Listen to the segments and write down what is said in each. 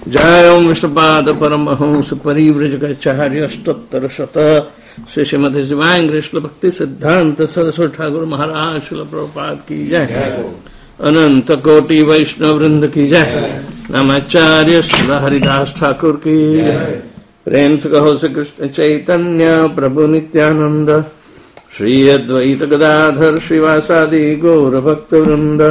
जय ओम विष्णुपाद परमहंस परिव्रजकाचार्य स्तोत्र शत श्री श्रीमती शिवांग कृष्ण भक्ति सिद्धांत सरस्वती ठाकुर महाराज श्रील प्रभुपाद की जय। अनंत कोटि वैष्णव वृंद की जय। नमाचार्य श्री हरिदास ठाकुर की जय। प्रेम से कहो श्री कृष्ण चैतन्य प्रभु नित्यानंद श्री अद्वैत गदाधर श्रीवासादि गौर भक्त वृंद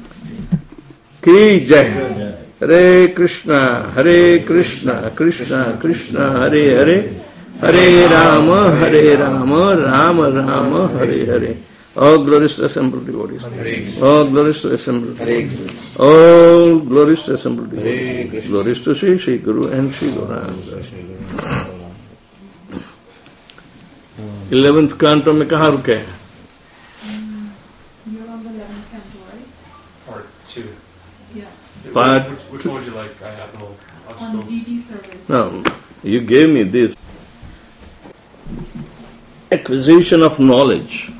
की जय। हरे कृष्णा कृष्णा कृष्णा हरे हरे, हरे Ram Ram Ram Hare Hare. All glories to assembled devotees. All glories to assembled devotees. All glories to assembled devotees. Glories to Shri Guru and Shri Gauranga. 11th canto में कहाँ रुके हैं? You're on the 11th canto, right? Part 2. Yeah. Which one would you like? I have no. On DD service. No, you gave me this. Acquisition of knowledge.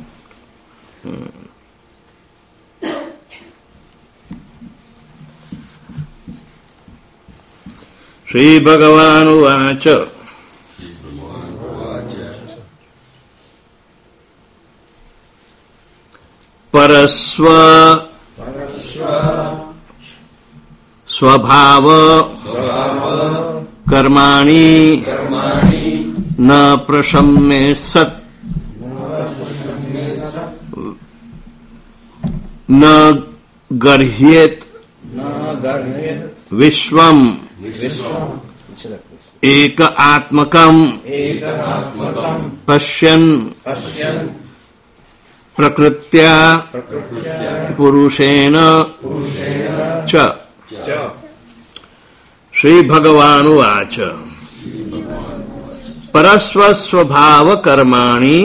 Shri Bhagavan Uvacha Parasva Swabhava Karmani Na Prashamme Sat न गर्ह्येत विश्वम एक आत्मकम पश्यन् प्रकृत्या पुरुषेण च। श्री भगवानुवाच परस्व स्वभाव कर्माणि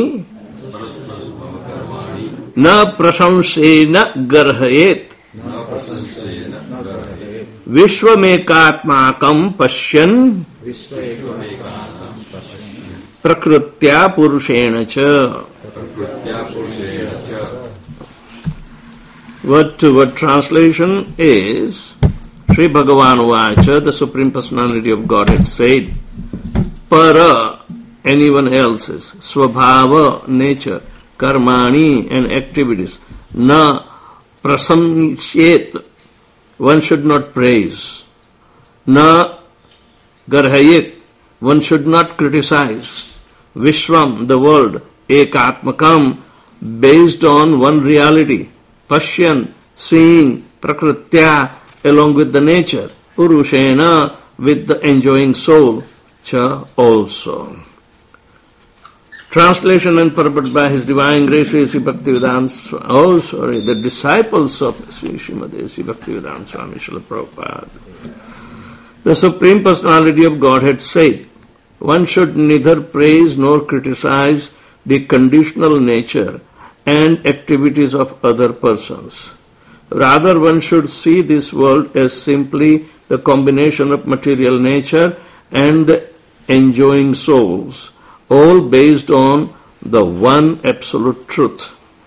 न प्रशंसेन गर्हयेत् विश्वमेकात्माकं पश्यन् प्रकृत्या पुरुषेण च। Word to word translation is Sri Bhagavan Vacha, the Supreme Personality of Godhead said, Para, anyone else's, Swabhava, nature, Karmani and activities, na prasamsyet, one should not praise, na garhayet, one should not criticize, Vishwam, the world, ekatmakam, based on one reality, Pashyan, seeing, Prakritya, along with the nature, Purushena, with the enjoying soul, cha also. Translation and purport by His Divine Grace Sri Bhaktivedanta, the disciples of Sri Srimati Sri Bhaktivedanta Swami Srila Prabhupada. The Supreme Personality of Godhead said, one should neither praise nor criticize the conditional nature and activities of other persons. Rather, one should see this world as simply the combination of material nature and the enjoying souls, all based on the one absolute truth.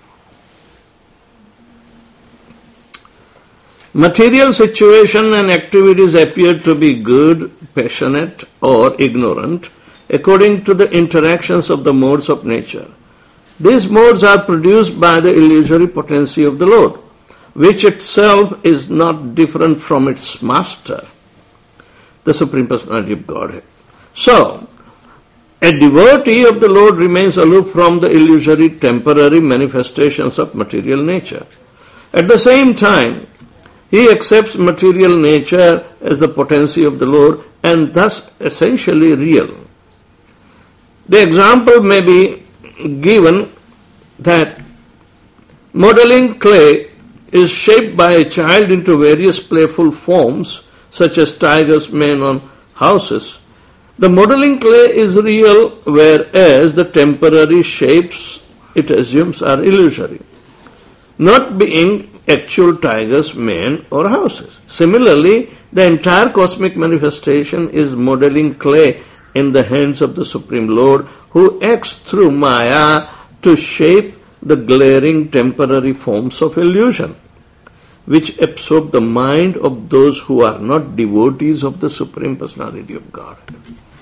Material situation and activities appear to be good, passionate, or ignorant according to the interactions of the modes of nature. These modes are produced by the illusory potency of the Lord, which itself is not different from its master, the Supreme Personality of Godhead. So, a devotee of the Lord remains aloof from the illusory temporary manifestations of material nature. At the same time, he accepts material nature as the potency of the Lord and thus essentially real. The example may be given that modeling clay is shaped by a child into various playful forms such as tigers, men, or houses. The modeling clay is real, whereas the temporary shapes it assumes are illusory, not being actual tigers, men, or houses. Similarly, the entire cosmic manifestation is modeling clay in the hands of the Supreme Lord, who acts through Maya to shape the glaring temporary forms of illusion. which absorb the mind of those who are not devotees of the Supreme Personality of Godhead.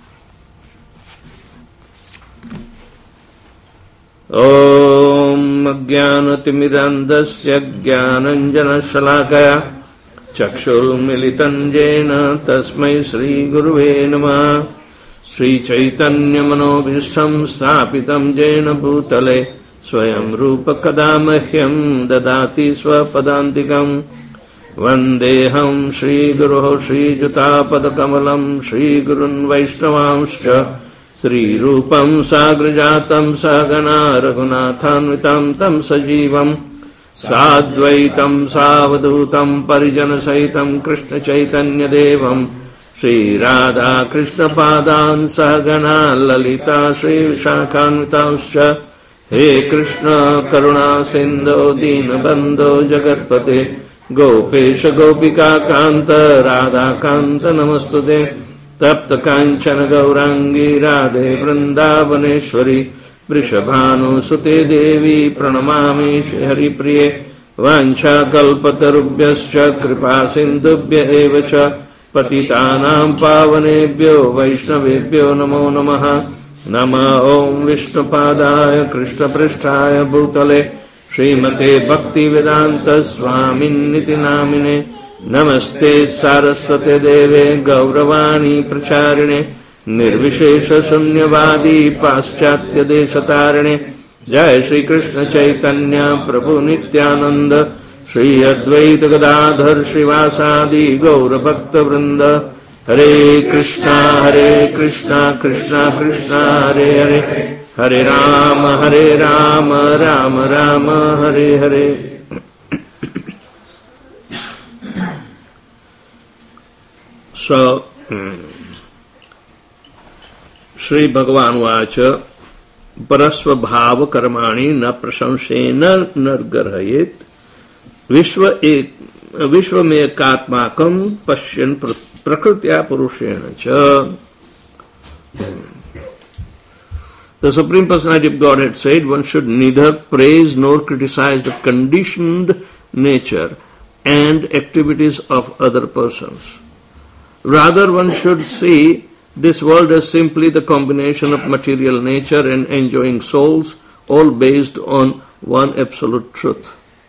Om Ajnanatimidandasya Jnananjanashalakaya Chakshurmilitan Jena Tasmai Sri Guruve Namah Sri Chaitanya Manobhishtam Sthapitam Jena Bhutale Swayam Rupa Kadamahyam Dadati Swapadantikam Vandeham Sri Guru Sri Jutapadakamalam Sri Gurun Vaishnavamscha Sri Rupam Sagrajatam Sagana Raghunathanvitam Tam Sajivam Sadvaitam Savadutam Parijana Saitam Krishna Chaitanya Devam Sri Radha Krishna Padan Sagana Lalita Sri Vishakhanvitamscha He Krishna Karuna Sindhu Dina Bandho Jagatpate Gopesha Gopika Kanta Radha Kanta Namastude Tapta Kanchana Gaurangi Radhe Vrindavaneshwari Vrishabhanu Sute Devi Pranamami Shri Hari Priye Vancha Kalpatarubhyascha Kripa Sindhubhya Evacha Patitanam Pavanebhyo Vaishnavebhyo Namo Namaha Nama Om Vishnupadaya Krishna Prishtaya Bhutale Srimate Bhakti Vedanta Swamin Niti Namine Namaste Saraswate Deve Gauravani Pracharine Nirvishesha Sunyavadi Paschatya Deshatarine Jai Shri Krishna Chaitanya Prabhu Nityananda Shri Advaita Gadadhar Srivasadi Gaura Bhakta Vrinda Hare Krishna Krishna Krishna Hare Hare Hare Rama Rama Rama Hare Hare. So, Shri Bhagavan Vacha Parasva Bhava Karmani Na Prasamsena Nargarhayet Vishva Katmakam Pashyan Prakritya Purushena Cha. The Supreme Personality of Godhead said one should neither praise nor criticize the conditioned nature and activities of other persons. Rather, one should see this world as simply the combination of material nature and enjoying souls, all based on one absolute truth.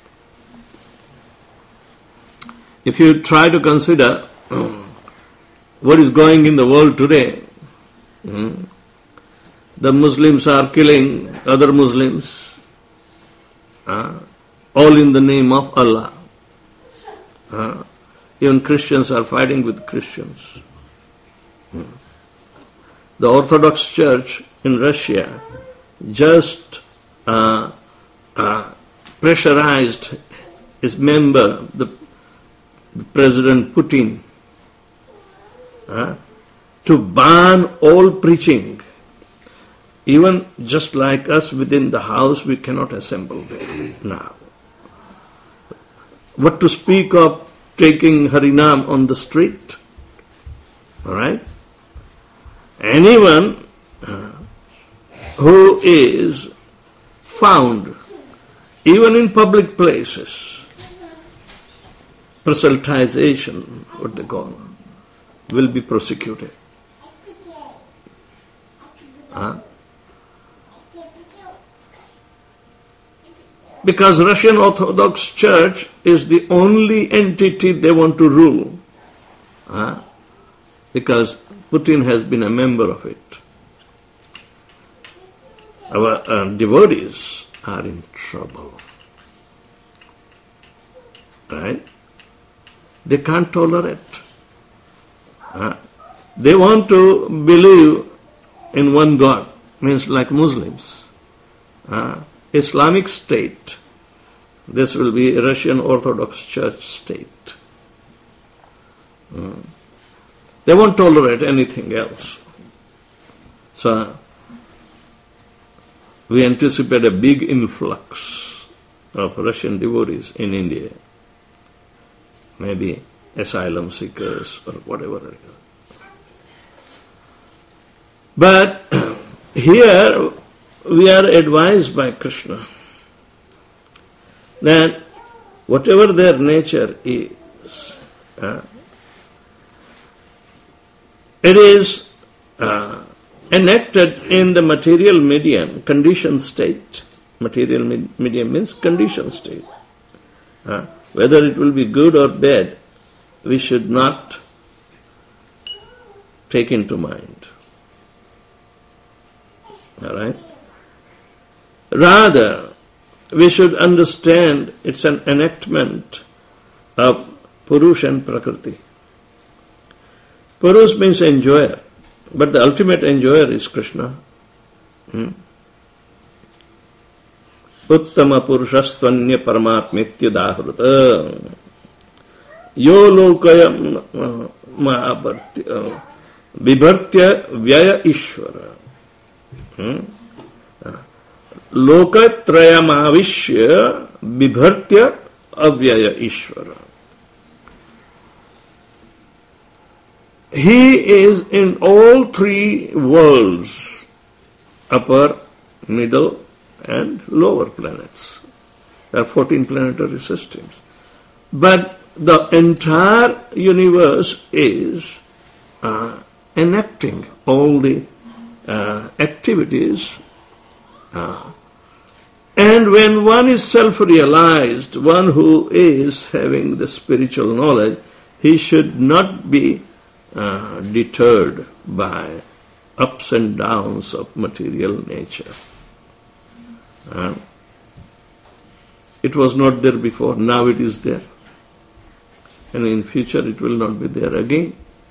If you try to consider what is going in the world today, the Muslims are killing other Muslims, all in the name of Allah. Even Christians are fighting with Christians. The Orthodox Church in Russia just pressurized its member, the President Putin, to ban all preaching. Even just like us within the house, we cannot assemble there now. What to speak of taking Harinam on the street? All right? Anyone who is found, even in public places, proselytization, what they call, will be prosecuted. Because Russian Orthodox Church is the only entity they want to rule. Because Putin has been a member of it. Our devotees are in trouble. Right? They can't tolerate. They want to believe in one God, means like Muslims. Islamic State. This will be a Russian Orthodox Church state. They won't tolerate anything else. So, we anticipate a big influx of Russian devotees in India. Maybe asylum seekers or whatever. But here we are advised by Krishna that whatever their nature is, it is enacted in the material medium, conditioned state. Material medium means conditioned state. Whether it will be good or bad, we should not take into mind. All right? Rather, we should understand it's an enactment of Purusha and Prakriti. Purusha means enjoyer, but the ultimate enjoyer is Krishna. Uttama purushastvanya paramatmityadahrata yo lokayam vibhartya vyaya ishvara lokatrayamavishya vibhartya avyaya ishvara. He is in all three worlds, upper, middle, and lower planets. There are 14 planetary systems. But the entire universe is enacting all the activities. And when one is self-realized, one who is having the spiritual knowledge, he should not be deterred by ups and downs of material nature. It was not there before, now it is there. And in future it will not be there again.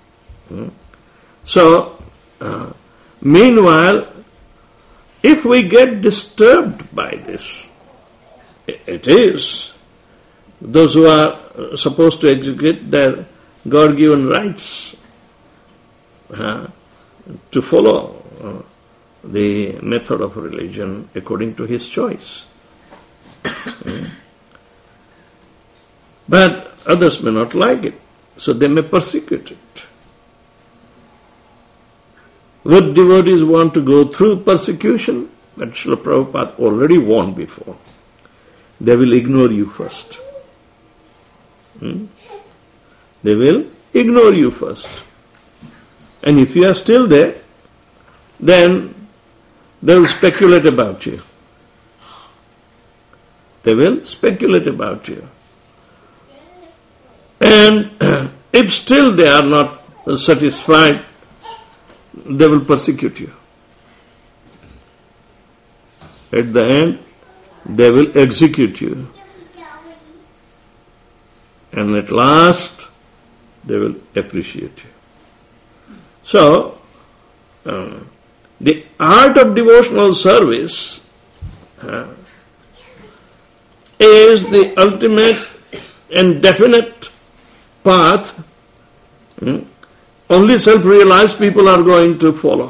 So, meanwhile, if we get disturbed by this, it is those who are supposed to execute their God-given rights to follow the method of religion according to his choice. But others may not like it, so they may persecute it. Would devotees want to go through persecution? But Srila Prabhupada already warned before. They will ignore you first. They will ignore you first. And if you are still there, then they will speculate about you. They will speculate about you. And if still they are not satisfied, they will persecute you. At the end, they will execute you. And at last, they will appreciate you. So, the art of devotional service is the ultimate and definite path. Only self-realized people are going to follow.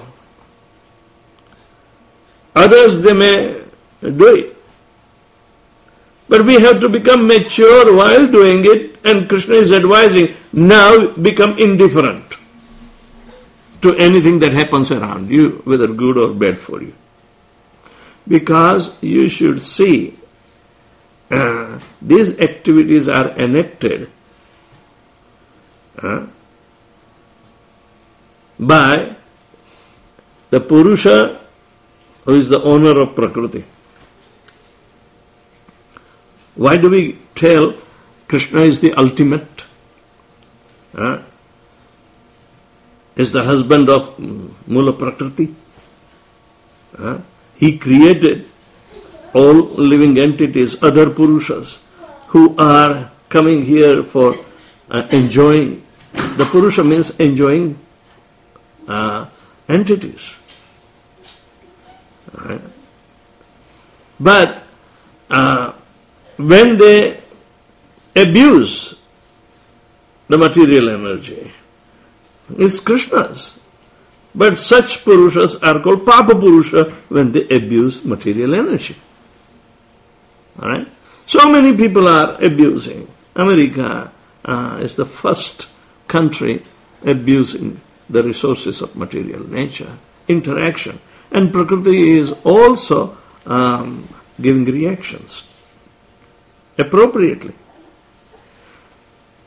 Others, they may do it. But we have to become mature while doing it, and Krishna is advising, now become indifferent to anything that happens around you, whether good or bad for you. Because you should see these activities are enacted by the Purusha who is the owner of Prakriti. Why do we tell Krishna is the ultimate? Is the husband of Mula Prakriti? He created all living entities, other Purushas, who are coming here for enjoying. The Purusha means enjoying entities. But when they abuse the material energy, it's Krishna's. But such Purushas are called Papa Purusha when they abuse material energy. Alright? So many people are abusing. America is the first country abusing the resources of material nature, interaction. And Prakriti is also giving reactions appropriately.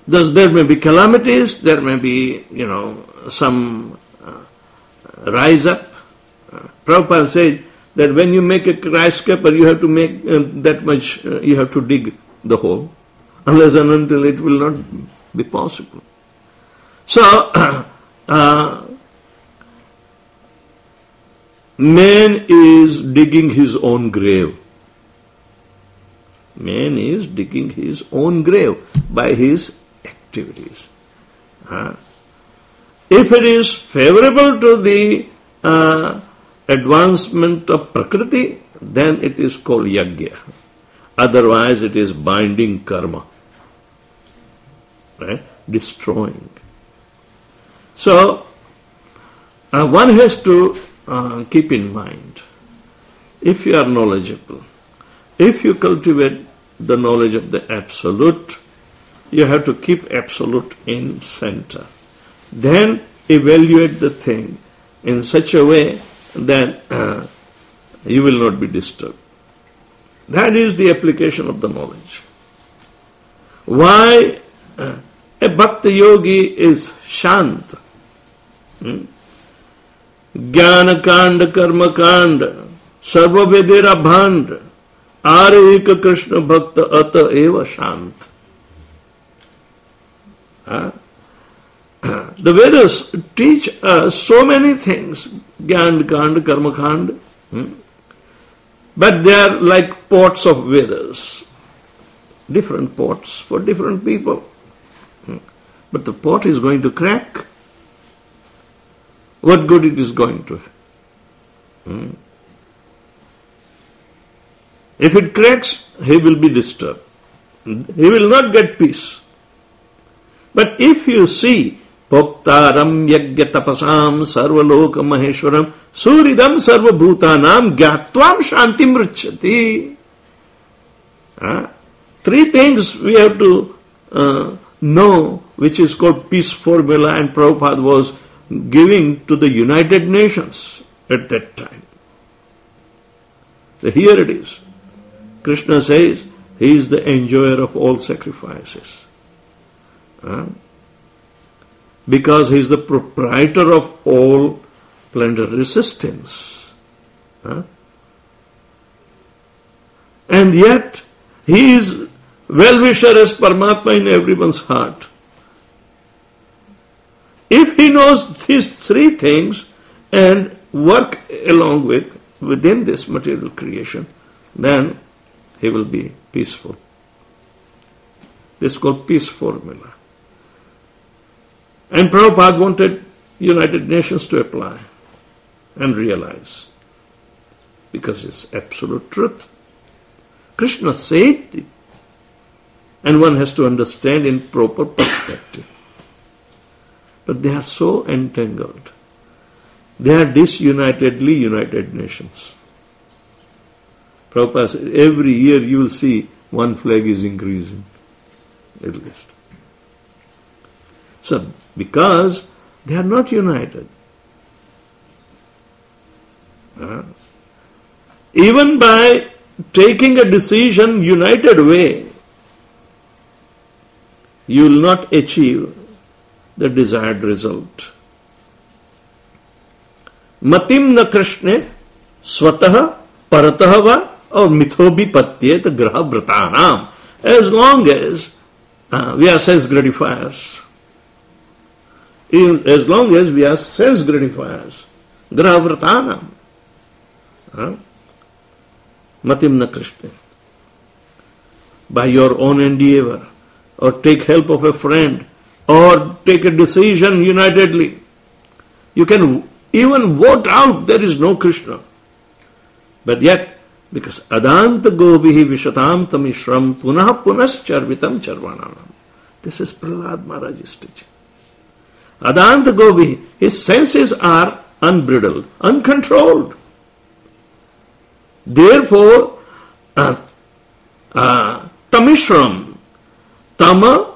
There may be calamities, there may be, some rise up. Prabhupada said that when you make a skyscraper, you have to make that much, you have to dig the hole, unless and until it will not be possible. So, man is digging his own grave. Man is digging his own grave by his activities. If it is favorable to the advancement of Prakriti, then it is called Yajna. Otherwise, it is binding karma, right? Destroying. So, one has to keep in mind, if you are knowledgeable, if you cultivate the knowledge of the Absolute, you have to keep Absolute in center. Then evaluate the thing in such a way that you will not be disturbed. That is the application of the knowledge. Why a Bhakti Yogi is Shant? Jnana Kanda, Karma Kanda, Sarva Vedera Bhand, Arika Krishna Bhakta Ata Eva Shant. The Vedas teach us so many things, Jnana Kanda, Karma Kanda, but they are like pots of Vedas, different pots for different people. But the pot is going to crack. What good it is going to have? If it cracks, he will be disturbed. He will not get peace. But if you see Bhoktaram Yajna Tapasam Sarvaloka Maheshwaram Suridam Sarva Bhutanam Gyatvam Shantim Ruchyati. Three things we have to know, which is called peace formula, and Prabhupada was giving to the United Nations at that time. So here it is. Krishna says he is the enjoyer of all sacrifices. Because he is the proprietor of all planetary systems. And yet he is well-wisher as Paramatma in everyone's heart. If he knows these three things and work along within this material creation, then he will be peaceful. This is called peace formula. And Prabhupada wanted United Nations to apply and realize, because it's absolute truth. Krishna said it, and one has to understand in proper perspective. But they are so entangled. They are disunitedly United Nations. Prabhupada said, every year you will see one flag is increasing, at least. So, because they are not united. Even by taking a decision united way, you will not achieve the desired result. Matim na Krishne swatah paratah va or mitho bipatyet graha vratanam. As long as we are sense gratifiers, as long as we are sense gratifiers, graha vratanam. Matim na Krishne. By your own endeavor, or take help of a friend, or take a decision unitedly. You can even vote out there is no Krishna. But yet, because Adanta Gobihi Vishatam Tamishram Punah Punascharvitam Charvananam. This is Prahlad Maharaj's teaching. Adanta Gobihi, his senses are unbridled, uncontrolled. Therefore, Tamishram, Tama,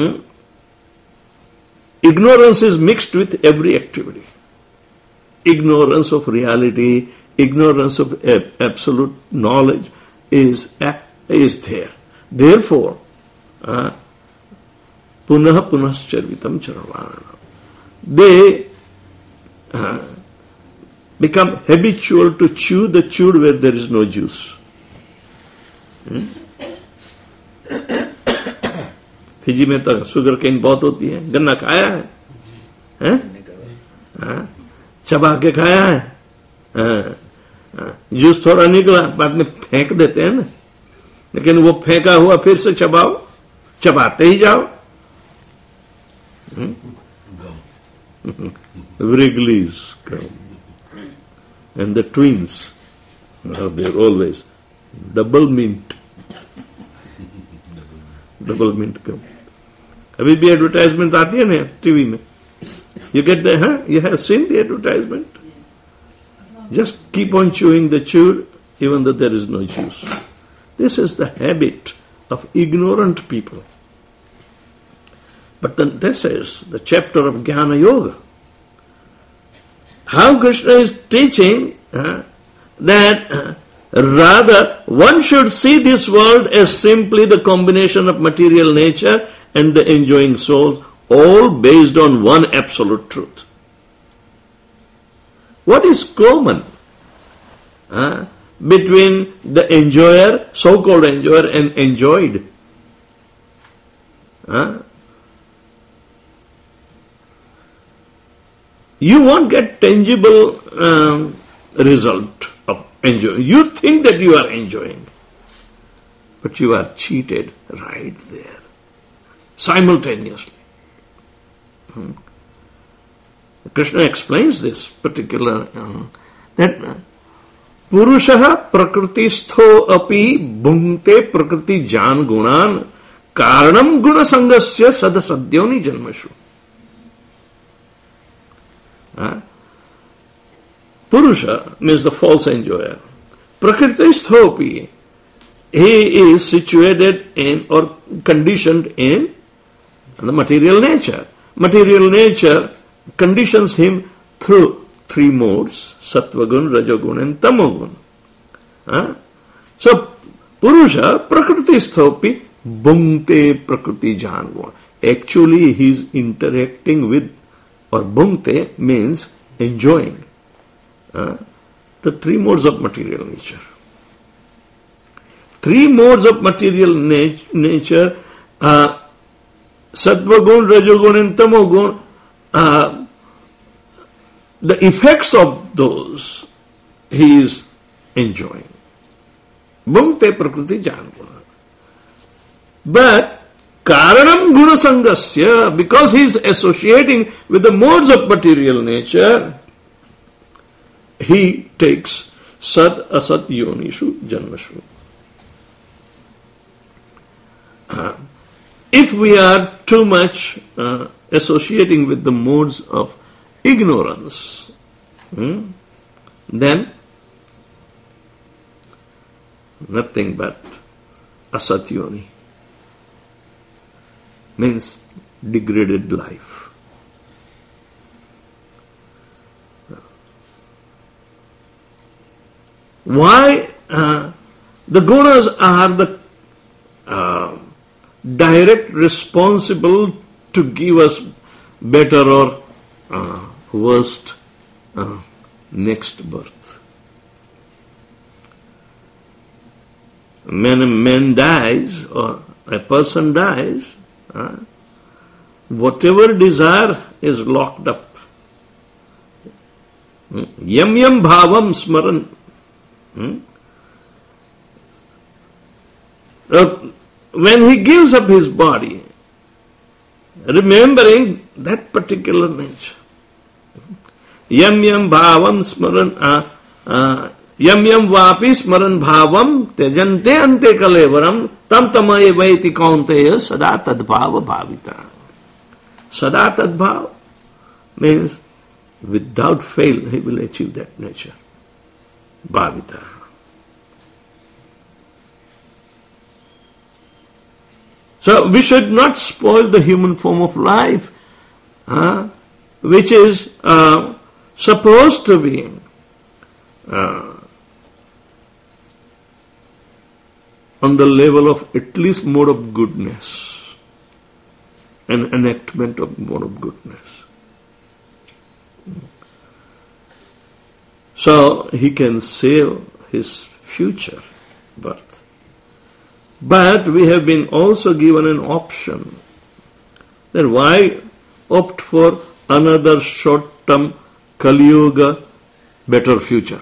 ignorance is mixed with every activity. Ignorance of reality, ignorance of absolute knowledge is there. Therefore, punah punaschavitam charvana. They become habitual to chew the chewed where there is no juice. Fiji में तो sugar cane बहुत होती है, गन्ना खाया है, चबा के खाया है, जूस थोड़ा निकला बाद में फेंक देते हैं ना, लेकिन वो फेंका हुआ फिर से चबाओ, चबाते ही जाओ. Wrigley's gum. And the twins, they're always double mint. Double mint gum. अभी भी एडवर्टाइजमेंट आती है ना टीवी में. You get the, you have seen the advertisement? Just keep on chewing the chewed even though there is no juice. This is the habit of ignorant people. But then this is the chapter of Jnana Yoga. How Krishna is teaching that rather one should see this world as simply the combination of material nature and the enjoying souls, all based on one absolute truth. What is common between the enjoyer, so-called enjoyer, and enjoyed? You won't get tangible result of enjoying. You think that you are enjoying, but you are cheated right there, simultaneously. Krishna explains this particular, that Purushaha prakristho api bhungte prakriti jan gunan karanam gunasangasya sadasadyoni janmashu. Purusha means the false enjoyer. Prakristhopi, he is situated in or conditioned in the material nature. Material nature conditions him through three modes, sattvagun, rajagun and tamogun. So, Purusha, prakristhopi, bhungte prakriti jangun. Actually, he is interacting with, or bhungte means enjoying, the three modes of material nature. Three modes of material nature, sattvagun, rajagun and tamogun, the effects of those he is enjoying. Bhungte prakriti janaguna. But karanam gunasangasya, because he is associating with the modes of material nature, he takes sad asat yonishu janmashu. If we are too much associating with the modes of ignorance, then nothing but asat yoni, means degraded life. Why? The gunas are the direct responsible to give us better or worst next birth. When a man dies or a person dies, whatever desire is locked up. Yam yam bhavam smaran. When he gives up his body, remembering that particular nature. Yam yam bhavam smaran, yam yam vapi smaran bhavam tejante ante kalevaram tam tamaye vaiti kaunteya sada tadbhava bhavita. Sada tadbhava means without fail he will achieve that nature. Bhavita. So we should not spoil the human form of life, which is supposed to be on the level of at least mode of goodness an enactment of mode of goodness. So he can save his future birth. But we have been also given an option. Then why opt for another short-term Kali Yuga better future?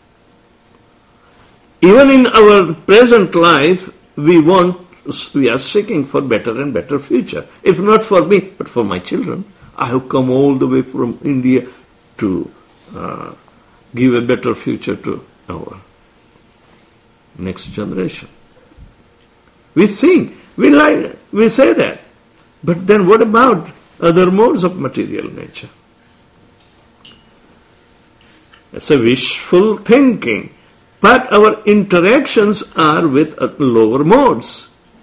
Even in our present life, we are seeking for better and better future. If not for me, but for my children. I have come all the way from India to give a better future to our next generation. We think, we say that. But then what about other modes of material nature? It's a wishful thinking. But our interactions are with lower modes.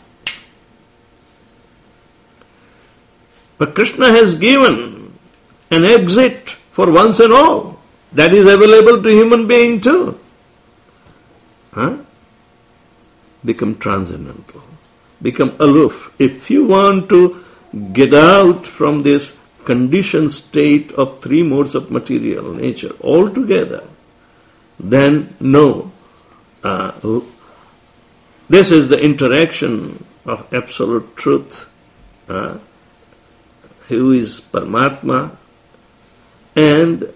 But Krishna has given an exit for once and all. That is available to human being too. Become transcendental. Become aloof. If you want to get out from this conditioned state of three modes of material nature altogether, then no. This is the interaction of absolute truth, who is Paramatma, and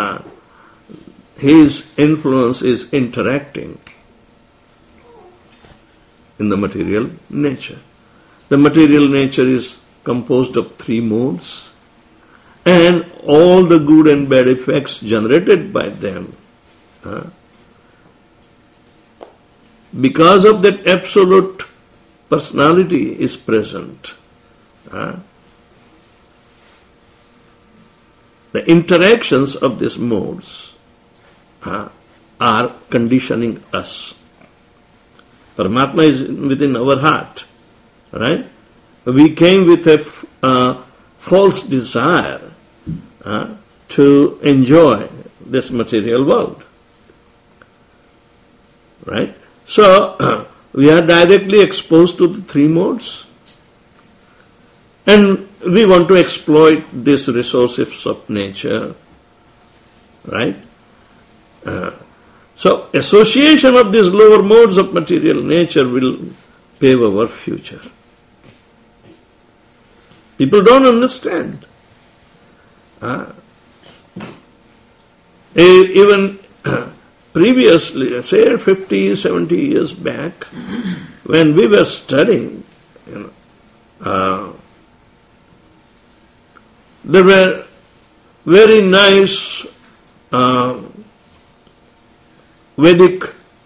his influence is interacting in the material nature. The material nature is composed of three modes, and all the good and bad effects generated by them, because of that absolute personality is present. The interactions of these modes are conditioning us. Paramatma is within our heart, right? We came with a false desire to enjoy this material world, right? So we are directly exposed to the three modes, and we want to exploit these resources of nature, right? So association of these lower modes of material nature will pave our future. People don't understand. Even previously, say 50, 70 years back, when we were studying, there were very nice Vedic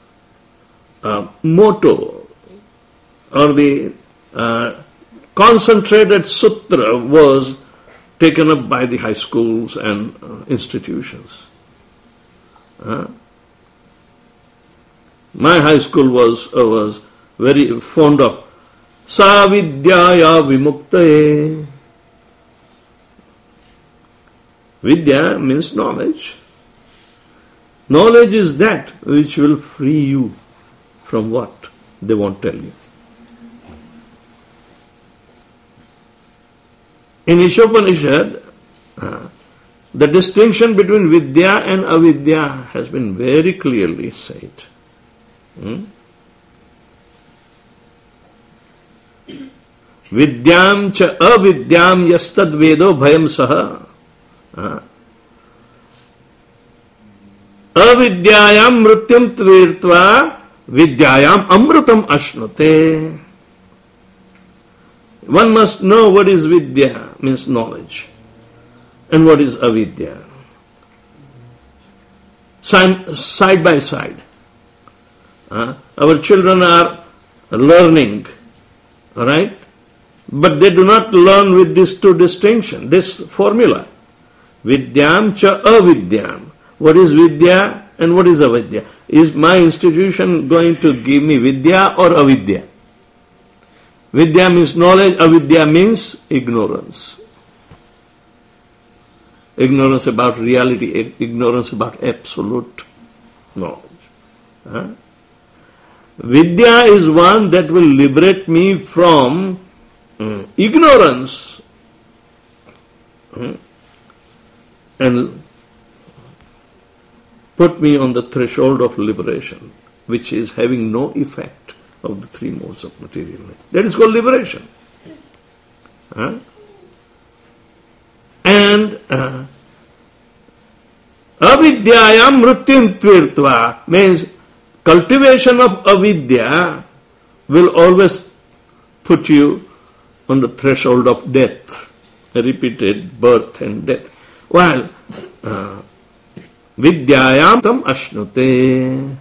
motto, or the concentrated sutra was taken up by the high schools and institutions. My high school was very fond of Sa Vidyaya Vimuktaye. Vidya means knowledge. Knowledge is that which will free you from what they won't tell you. In Ishopanishad, the distinction between Vidya and Avidya has been very clearly said. Vidyam cha avidyam yastad vedo bhayam saha. Avidyayam mrityam tvirtva vidyayam amrutam ashnute. One must know what is Vidya, means knowledge, and what is Avidya. Side by side. Our children are learning, right? But they do not learn with these two distinctions, this formula. Vidyam cha avidyam. What is Vidya and what is Avidya? Is my institution going to give me Vidya or Avidya? Vidya means knowledge, Avidya means ignorance. Ignorance about reality, ignorance about absolute knowledge. Vidya is one that will liberate me from ignorance and put me on the threshold of liberation, which is having no effect of the three modes of material life. That is called liberation. And avidyayam mrityum tvirtva means cultivation of avidya will always put you on the threshold of death, repeated birth and death. While vidyayam tam ashnute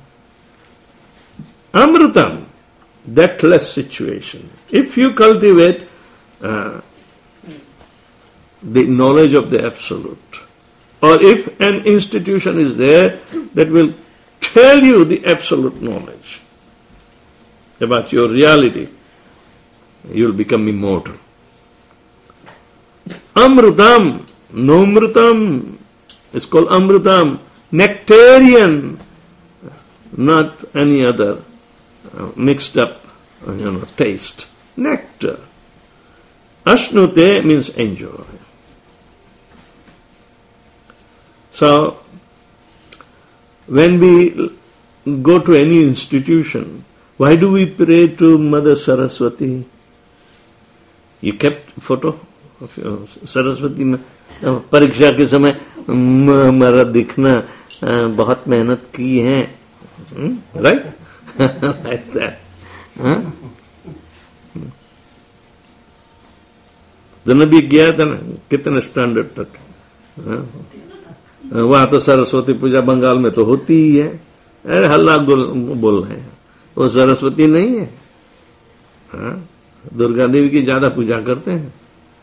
amritam, deathless situation. If you cultivate the knowledge of the Absolute, or if an institution is there that will tell you the absolute knowledge about your reality, you will become immortal. Amritam, nomritam, it's called amritam, nectarian, not any other mixed up taste. Nectar. Ashnute means enjoy. So, when we go to any institution, why do we pray to Mother Saraswati? You kept photo of Saraswati में परीक्षा के समय हमारा दिखना बहुत मेहनत की है, right? Like that. दोनों भी गया था ना कितने स्टैंडर्ड तक, वहां तो सरस्वती पूजा बंगाल में तो होती ही है, अरे हल्ला बोल रहे हैं, वो सरस्वती नहीं है, दुर्गा देवी की ज्यादा पूजा करते हैं.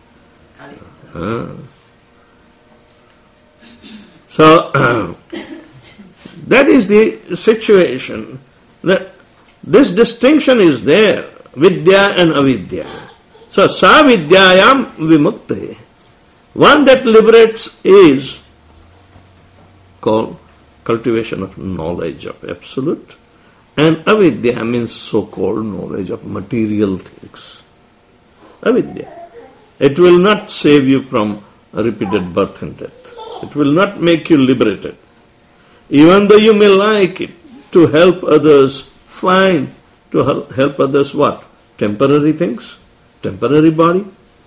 So that is the situation. That this distinction is there, vidya and avidya. So sa vidyayam vimukte, one that liberates is called cultivation of knowledge of Absolute, and avidya means so-called knowledge of material things. Avidya. It will not save you from repeated birth and death. It will not make you liberated. Even though you may like it to help others, fine. To help others what? Temporary things? Temporary body?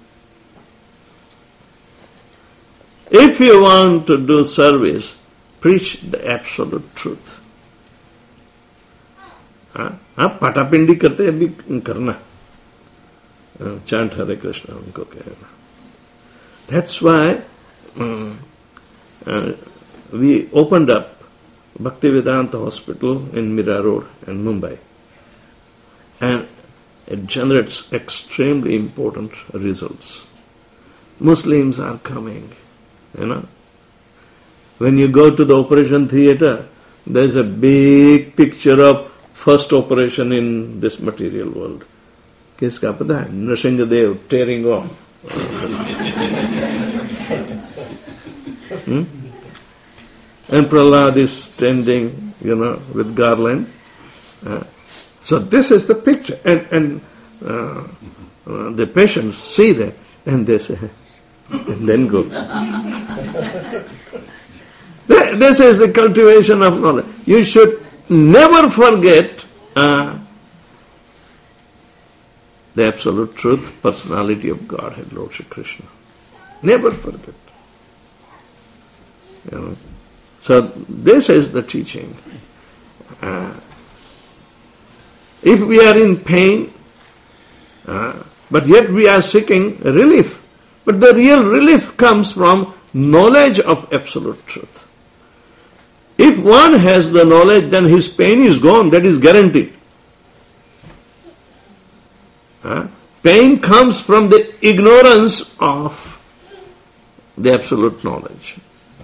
If you want to do service, preach the absolute truth. पाटापिंडी करते अभी करना, chant Hare Krishna उनको कहना. That's why we opened up Bhaktivedanta Hospital in Mira Road in Mumbai, and it generates extremely important results. Muslims are coming, When you go to the operation theatre, there is a big picture of first operation in this material world. किसका पता है? Nrisimhadeva tearing off. And Prahlad is standing, with garland. So this is the picture. And the patients see that and they say, and then go. This is the cultivation of knowledge. You should never forget the absolute truth, personality of Godhead, Lord Shri Krishna. Never forget. So this is the teaching. If we are in pain, but yet we are seeking relief, but the real relief comes from knowledge of absolute truth. If one has the knowledge, then his pain is gone, that is guaranteed. Pain comes from the ignorance of the absolute knowledge.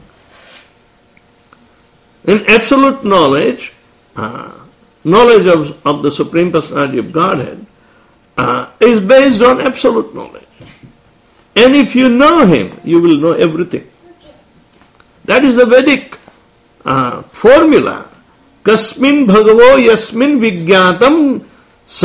In absolute knowledge, knowledge of the Supreme Personality of Godhead is based on absolute knowledge. And if you know Him, you will know everything. That is the Vedic formula. Kasmin bhagavo yasmin vigyatam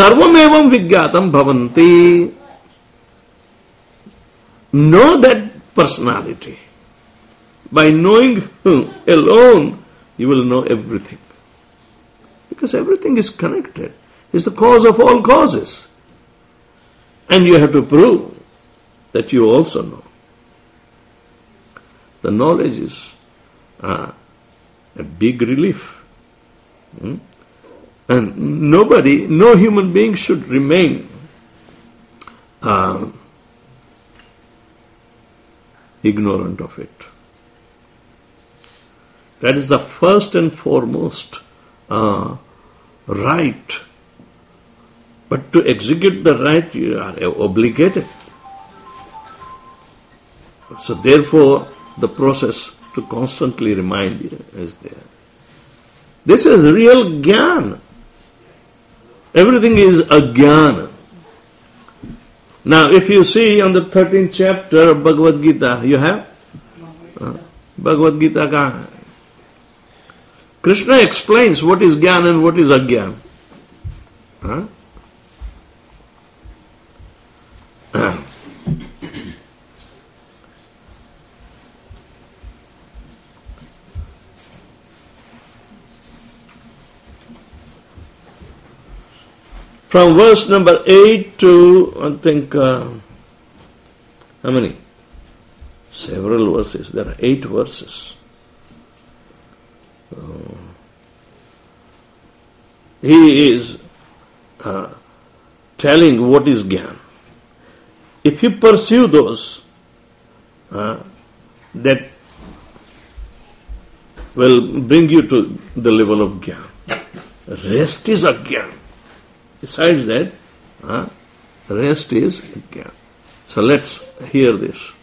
sarvamevam vigyatam bhavanti. Know that personality. By knowing Him alone, you will know everything. Because everything is connected. It's the cause of all causes. And you have to prove that you also know. The knowledge is a big relief. And no human being should remain ignorant of it. That is the first and foremost right. But to execute the right, you are obligated. So therefore, the process to constantly remind you is there. This is real jnana. Everything is ajnana. Now, if you see on the 13th chapter of Bhagavad Gita, you have? Bhagavad Gita kahan hai? Krishna explains what is jnana and what is ajnana. From verse number 8 to, I think, how many? Several verses. There are 8 verses. He is telling what is jnana. If you pursue those, that will bring you to the level of jnana. Rest is ajnana. Besides that, the rest is jnana. So let's hear this.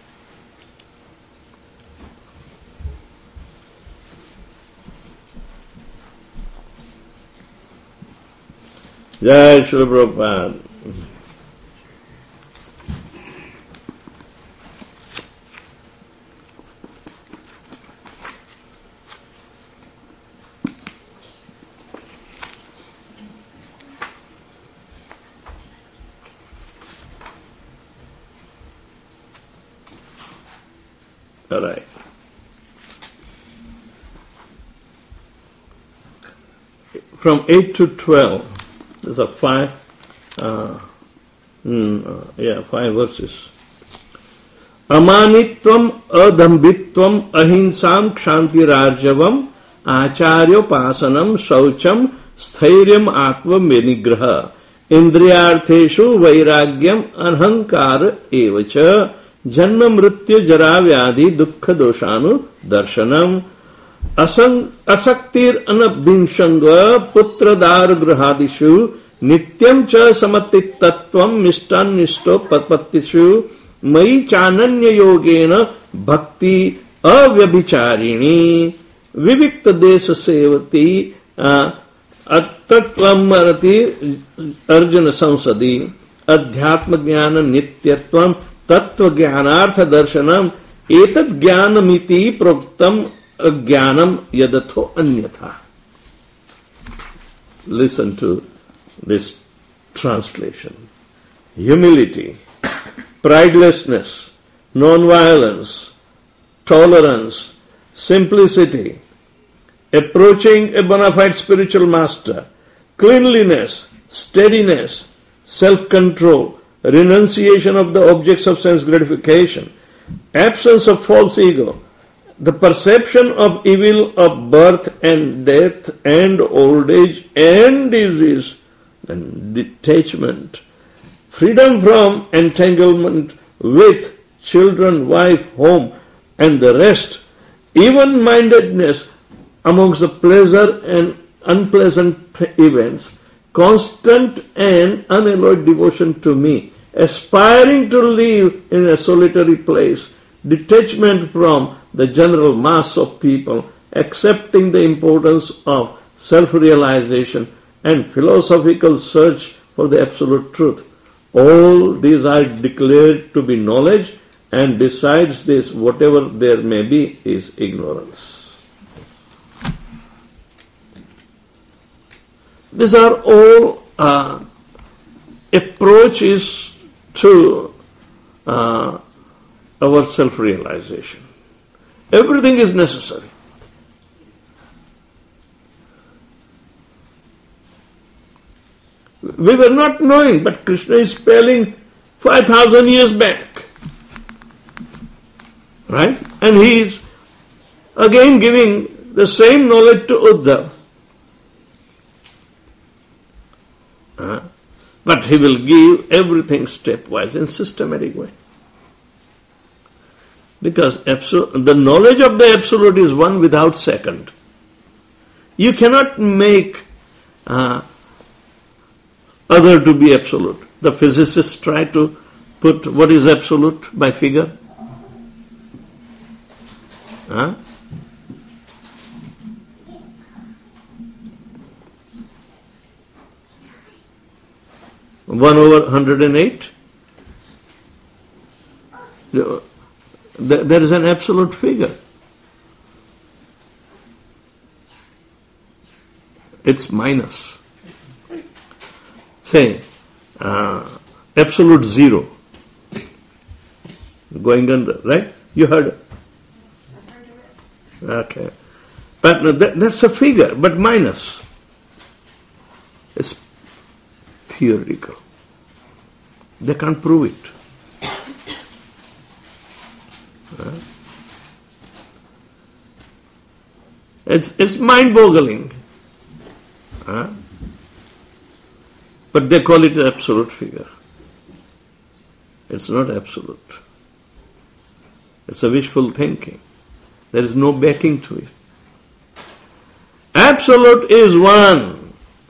Jai Srila Prabhupada. All right. From 8 to 12, there's a 5 verses. Amanitvam adambitvam ahinsam kshantirarjavam acharyopasanam saucham sthiryam atma vinigraha indriyartheshu vairagyam anhankara evacha जन्म मृत्यु जरा व्याधि दुख दोषानु दर्शनम असक्तिर अनभिंसंग पुत्रदार गृहादिषु नित्यं च समतित्वम मिष्टान्निष्टो पत्पत्तिषु मयि चानन्य योगेन भक्ति अव्यभिचारिणी विविक्त देश सेवती अतत्वमरति अर्जुन संसदि अध्यात्म ज्ञान नित्यत्वम तत्व ज्ञानार्थ दर्शनम एतत् ज्ञानमिति प्रोक्तम अज्ञानम यदथो अन्यथा. Listen to this translation. Humility, pridelessness, non-violence, tolerance, simplicity, approaching a bona fide spiritual master, cleanliness, steadiness, self-control, renunciation of the objects of sense gratification, absence of false ego, the perception of evil of birth and death and old age and disease, and detachment, freedom from entanglement with children, wife, home, and the rest, even-mindedness amongst the pleasure and unpleasant events, constant and unalloyed devotion to me, aspiring to live in a solitary place, detachment from the general mass of people, accepting the importance of self-realization and philosophical search for the absolute truth. All these are declared to be knowledge, and besides this, whatever there may be is ignorance. These are all approaches to our self-realization. Everything is necessary. We were not knowing, but Krishna is spelling 5,000 years back. Right? And he is again giving the same knowledge to Uddhav. But he will give everything stepwise in systematic way. Because the knowledge of the Absolute is one without second. You cannot make other to be absolute. The physicists try to put what is absolute by figure. Huh? One over 108. There is an absolute figure. It's minus. Say, absolute zero. Going under, right? You heard it? Okay. But that's a figure, but minus. It's theoretical. They can't prove it. It's mind-boggling. But they call it an absolute figure. It's not absolute. It's a wishful thinking. There is no backing to it. Absolute is one.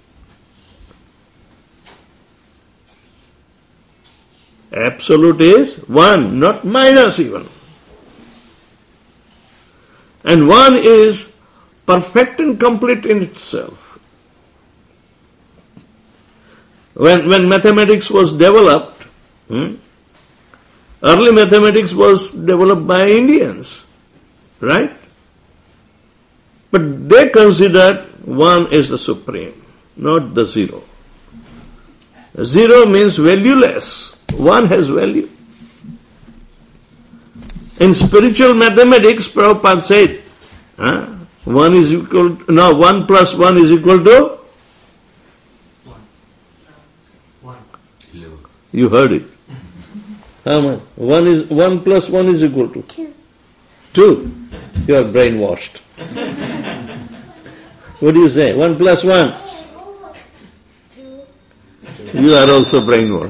Absolute is one, not minus even. And one is perfect and complete in itself. When mathematics was developed, early mathematics was developed by Indians, right? But they considered one is the supreme, not the zero. Zero means valueless. One has value. In spiritual mathematics, Prabhupada said, 1 is equal to, no, 1 plus 1 is equal to? 1. You heard it. How much? 1 plus 1 is equal to? 2. 2. You are brainwashed. What do you say? 1 plus 1? 2. You are also brainwashed.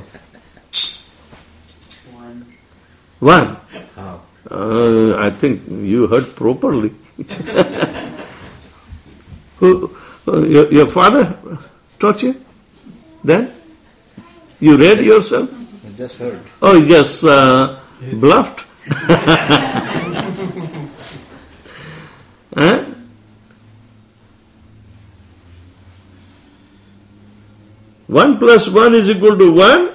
1. I think you heard properly. Your father taught you? Then? You read yourself? I just heard. Oh, you just bluffed? Huh? One plus 1 is equal to 1?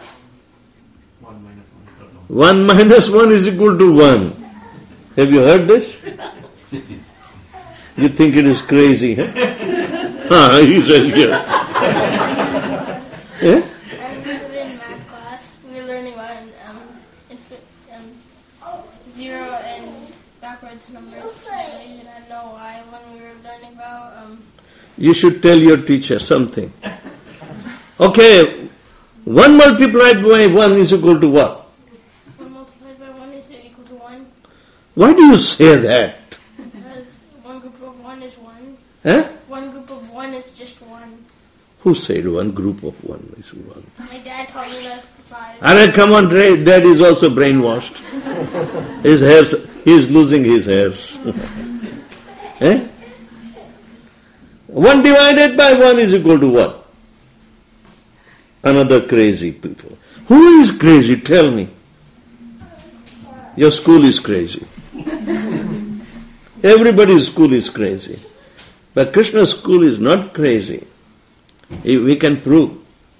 1 minus 1 is equal to 1. Have you heard this? You think it is crazy, huh? He says yes. Yeah? I remember in math class, we were learning about zero and backwards numbers. I didn't know why when we were learning about... You should tell your teacher something. Okay, 1 multiplied by 1 is equal to what? 1 multiplied by 1 is equal to 1. Why do you say that? Because one group of 1 is 1. Huh? One group of 1 is just 1. Who said one group of 1 is 1? My dad taught me that's 5. Alright, come on, Dad is also brainwashed. His hairs, he is losing his hairs. Eh? 1 divided by 1 is equal to what? Another crazy people. Who is crazy? Tell me. Your school is crazy. Everybody's school is crazy. But Krishna's school is not crazy. We can prove.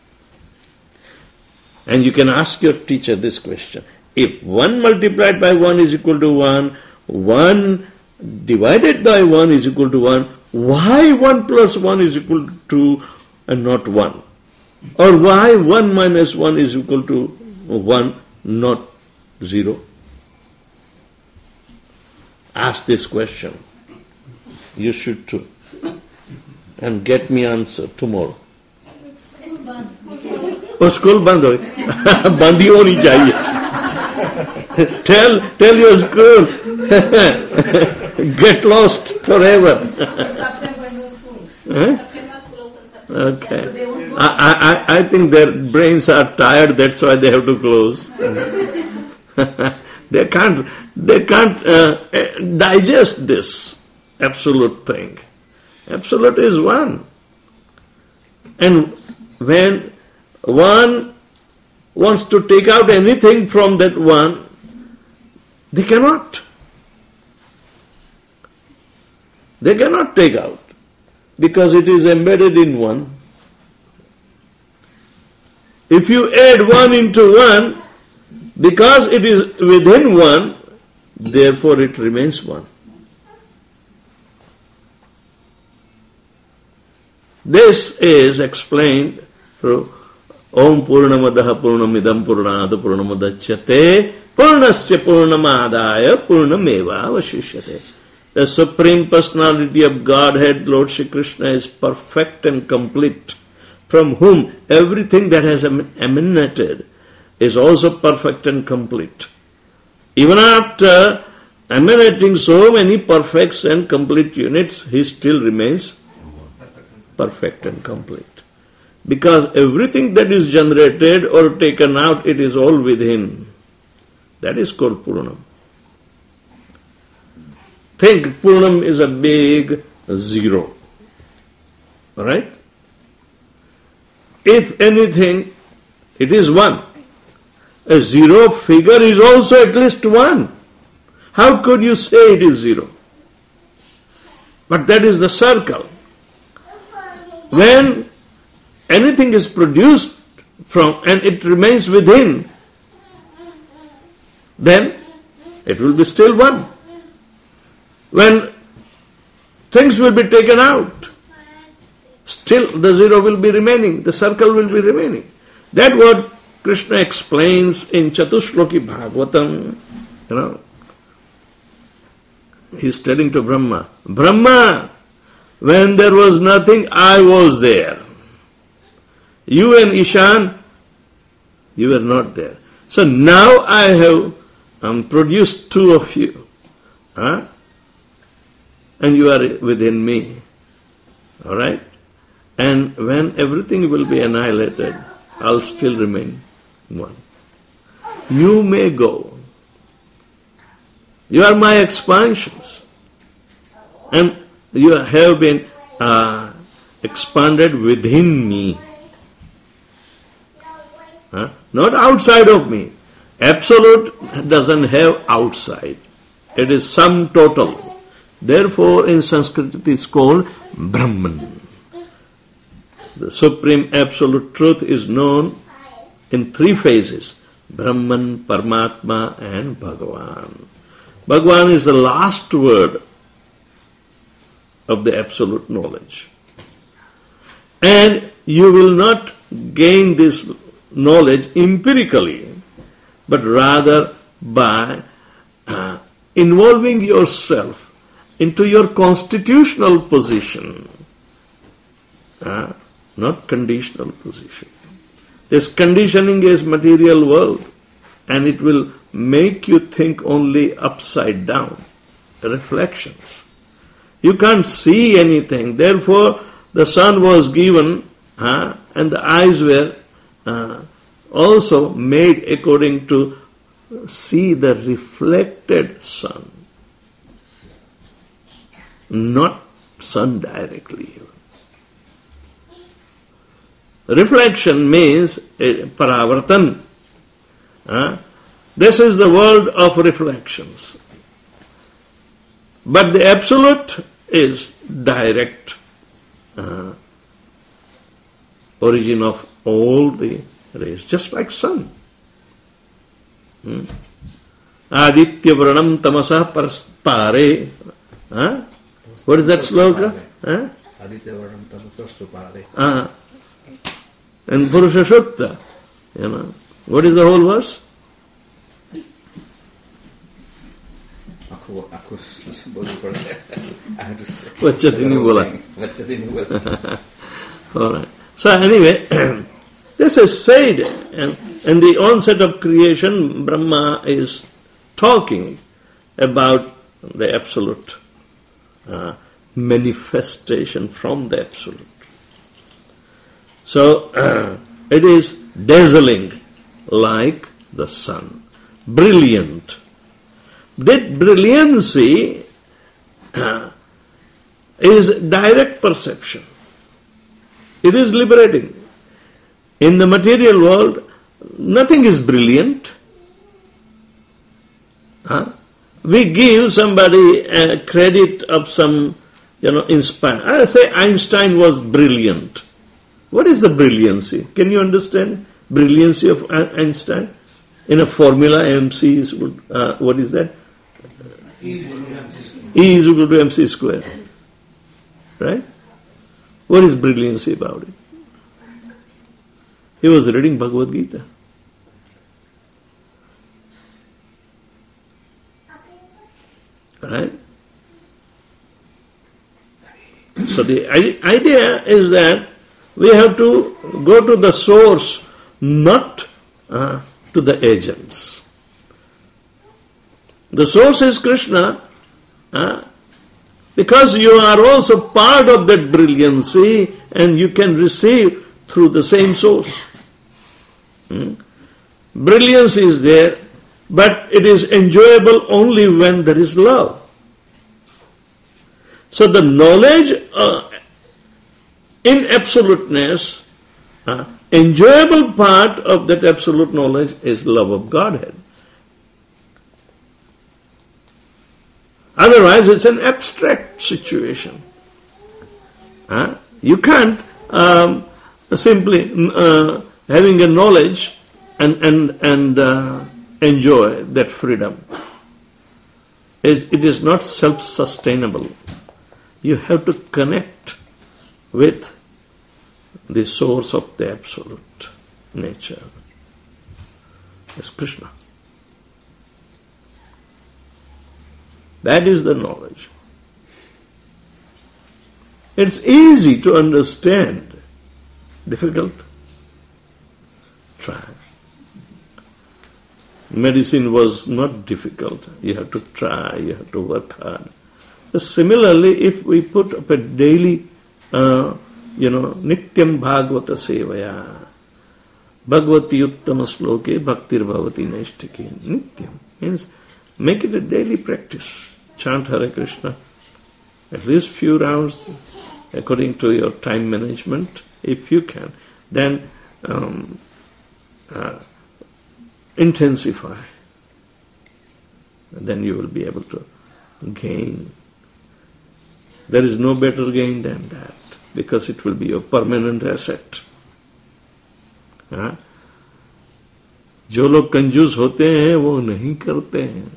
And you can ask your teacher this question. If 1 multiplied by 1 is equal to 1, 1 divided by 1 is equal to 1, why 1 plus 1 is equal to 2 and not 1? Or why 1 minus 1 is equal to 1, not 0? ask this question. You should too. And get me answer tomorrow. Oh, school band ho band hi honi chahiye. Tell your school get lost forever. Okay. I think their brains are tired, that's why they have to close. They can't digest this absolute thing. Absolute is one. And when one wants to take out anything from that one, they cannot. They cannot take out because it is embedded in one. If you add one into one, because it is within one, therefore it remains one. This is explained through Om Purnamadaha Purnamidam Purnada Purnamadachyate Purnasya Purnamadaya Purnameva Vashishyate. The Supreme Personality of Godhead, Lord Shri Krishna, is perfect and complete, from whom everything that has emanated is also perfect and complete. Even after emanating so many perfect and complete units, he still remains perfect and complete. Because everything that is generated or taken out, it is all within. That is called Purnam. Think Purnam is a big zero. Alright? If anything, it is one. A zero figure is also at least one. How could you say it is zero? But that is the circle. When anything is produced from and it remains within, then it will be still one. When things will be taken out, still the zero will be remaining, the circle will be remaining. That what Krishna explains in Chatushloki Bhagavatam, he's telling to Brahma, Brahma, when there was nothing, I was there. You and Ishan, you were not there. So now I have produced two of you. And you are within me. Alright? And when everything will be annihilated, I'll still remain one. You may go. You are my expansions. And you have been expanded within me. Not outside of me. Absolute doesn't have outside. It is sum total. Therefore, in Sanskrit it is called Brahman. The Supreme Absolute Truth is known in three phases: Brahman, Paramatma, and Bhagavan. Bhagavan is the last word of the absolute knowledge. And you will not gain this knowledge empirically, but rather by involving yourself into your constitutional position, not conditional position. This conditioning is material world, and it will make you think only upside down, reflections. You can't see anything. Therefore, the sun was given, and the eyes were also made according to see the reflected sun, not sun directly. Reflection means paravartan. This is the world of reflections. But the absolute is direct origin of all the rays, just like sun. Aditya Vranam Tamasa Pare. What is that sloka? Aditya Vranam Tamasa Pare. And Purusha Sukta. What is the whole verse? आपको बोलनी पड़ता है। वच्चति नहीं बोला। वच्चति नहीं बोला। All right. So anyway, this is said, and in the onset of creation, Brahma is talking about the absolute manifestation from the absolute. So it is dazzling like the sun, brilliant. That brilliancy is direct perception. It is liberating. In the material world, nothing is brilliant. We give somebody a credit of some, inspire. I say Einstein was brilliant. What is the brilliancy? Can you understand brilliancy of Einstein? In a formula, MC is, what is that? E is equal to MC square. Right? What is brilliancy about it? He was reading Bhagavad Gita. Right? So the idea is that we have to go to the source, not to the agents. The source is Krishna, because you are also part of that brilliancy and you can receive through the same source. Brilliance is there, but it is enjoyable only when there is love. So the knowledge in absoluteness, enjoyable part of that absolute knowledge is love of Godhead. Otherwise, it's an abstract situation. You can't simply having a knowledge and enjoy that freedom. It is not self-sustainable. You have to connect with the source of the absolute nature. It's Krishna. That is the knowledge. It's easy to understand. Difficult? Try. Medicine was not difficult. You have to try, you have to work hard. Similarly, if we put up a daily, Nityam Bhagavata Sevaya, Bhagavati Uttama Sloke, Bhaktir Bhavati Naishtiki. Nityam means make it a daily practice. Chant Hare Krishna at least few rounds according to your time management, if you can. Then intensify. And then you will be able to gain. There is no better gain than that, because it will be your permanent asset. जो लोग कंजूस होते हैं वो नहीं करते हैं.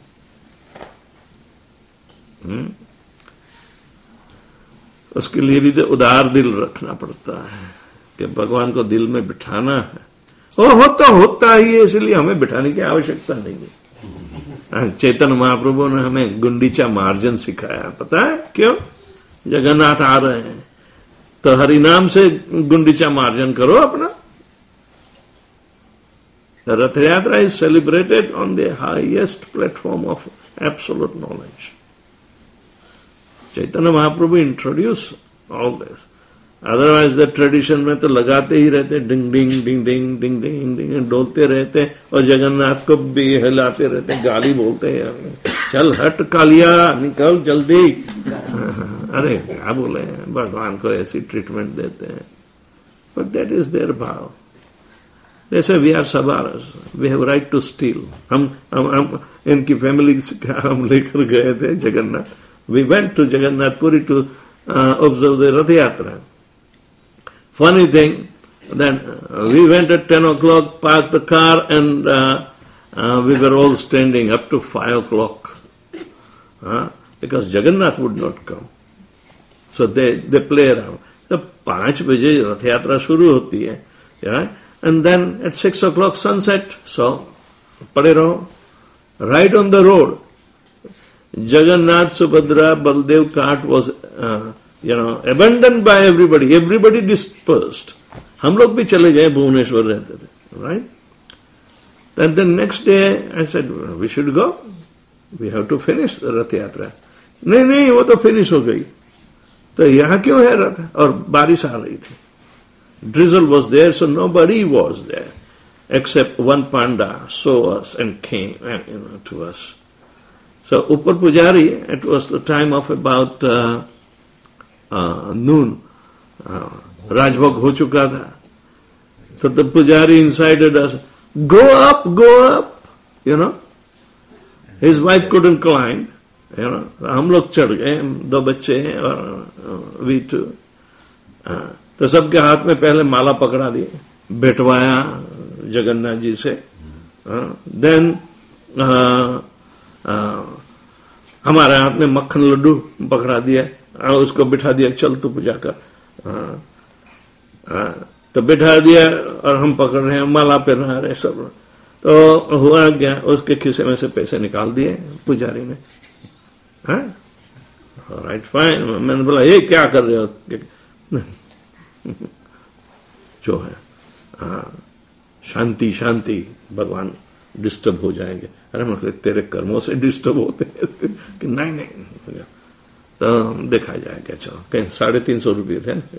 उसके लिए भी तो उदार दिल रखना पड़ता है कि भगवान को दिल में बिठाना है. वो तो होता ही है, इसलिए हमें बिठाने की आवश्यकता नहीं है. चैतन्य महाप्रभु ने हमें गुंडीचा मार्जन सिखाया. पता है क्यों? जगन्नाथ आ रहे हैं तो हरि नाम से गुंडीचा मार्जन करो अपना. The Rath Yatra is celebrated on the highest platform of absolute knowledge. Chaitanya Mahaprabhu introduced all this. Otherwise the tradition में तो लगाते ही रहते, डिंग डिंग डिंग डिंग डिंग डिंग डिंग डोलते रहते और जगन्नाथ को भी हिलाते रहते, गाली बोलते हैं, चल हट कालिया निकल जल्दी. अरे क्या बोले हैं, भगवान को ऐसी ट्रीटमेंट देते हैं. But that is their भाव. They say we are sabaras, we have right to steal. हम इनकी फैमिली हम लेकर गए थे Jagannath. We went to Jagannath Puri to observe the Rath Yatra. Funny thing, then we went at 10 o'clock, parked the car, and we were all standing up to 5 o'clock. Because Jagannath would not come. So they play around. So 5 बजे रथ यात्रा शुरू होती है, right? And then at 6 o'clock sunset, so पड़े रहो, right on the road. Jagannath, Subhadra, Baldev cart was, abandoned by everybody. Everybody dispersed. हम लोग भी चले गए, भुवनेश्वर रहते थे, right? Then the next day I said, we should go. We have to finish the Rath Yatra. नहीं, वो तो finish हो गई. तो यहाँ क्यों है रथ? और बारिश आ रही थी. Drizzle was there, so nobody was there except one panda saw us and came to us. So Upar Pujari, it was the time of about noon. Rajbhog ho chuka tha. So the Pujari incited us, go up, His wife couldn't climb, हम लोग चढ़ गए, 2 बच्चे हैं और we too. तो सबके हाथ में पहले माला पकड़ा दिए, बैठवाया जगन्नाथ जी से. देन हमारे हाथ में मक्खन लड्डू पकड़ा दिया और उसको बिठा दिया, चल तू पूजा कर. तो बिठा दिया और हम पकड़ रहे हैं, माला पहना रहे सब. तो हुआ क्या, उसके खिसे में से पैसे निकाल दिए पुजारी ने. Right, fine. मैंने बोला ये क्या कर रहे हो? जो है शांति शांति, भगवान डिस्टर्ब हो जाएंगे. अरे मैं तेरे कर्मों से डिस्टर्ब होते हैं कि नहीं. तो देखा जाएगा. चलो, कहीं 350 रुपये थे ना.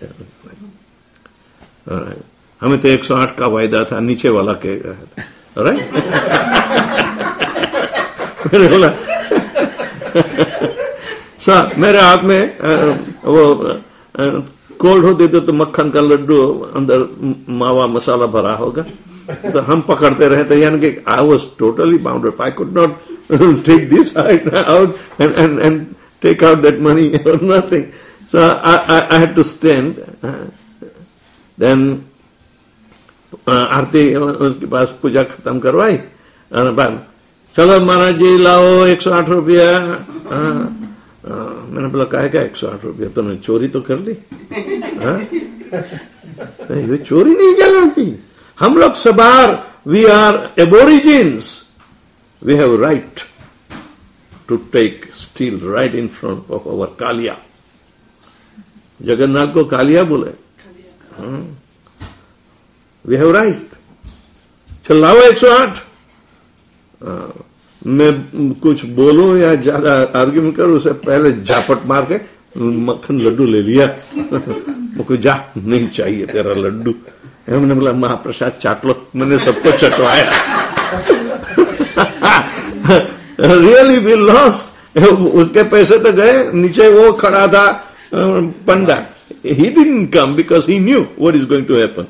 हमें तो 108 का वायदा था, नीचे वाला के था. राइट. मैंने बोला मेरे हाथ में वो कोल्ड होते तो मक्खन का लड्डू अंदर मावा मसाला भरा होगा. तो हम पकड़ते रहे थे, यानी कि I was totally bounded. I could not take this out and take out that money और nothing. So I had to stand. Then आरती उसके पास पूजा खत्म करवाई और बाद चलो महाराज जी लाओ 108 रुपया. मैंने बोला काहे का 108 रुपया? तुमने चोरी तो कर ली. ये चोरी नहीं कहलाती. हम लोग Sabar, we are aborigines, we have right to take still right in front of our Kalia. Jagannath को कालिया बोले. We have right. चलाओ 108. मैं कुछ बोलूं या ज्यादा आर्ग्यूमेंट करूं, उसे पहले झापट मार के मक्खन लड्डू ले लिया. मुझको जा, नहीं चाहिए तेरा लड्डू. हमने बोला महाप्रसाद चाट लो. मैंने सबको चटवाया. Really we lost. उसके पैसे तो गए. नीचे वो खड़ा था पंडा. He didn't come because he knew what is going to happen.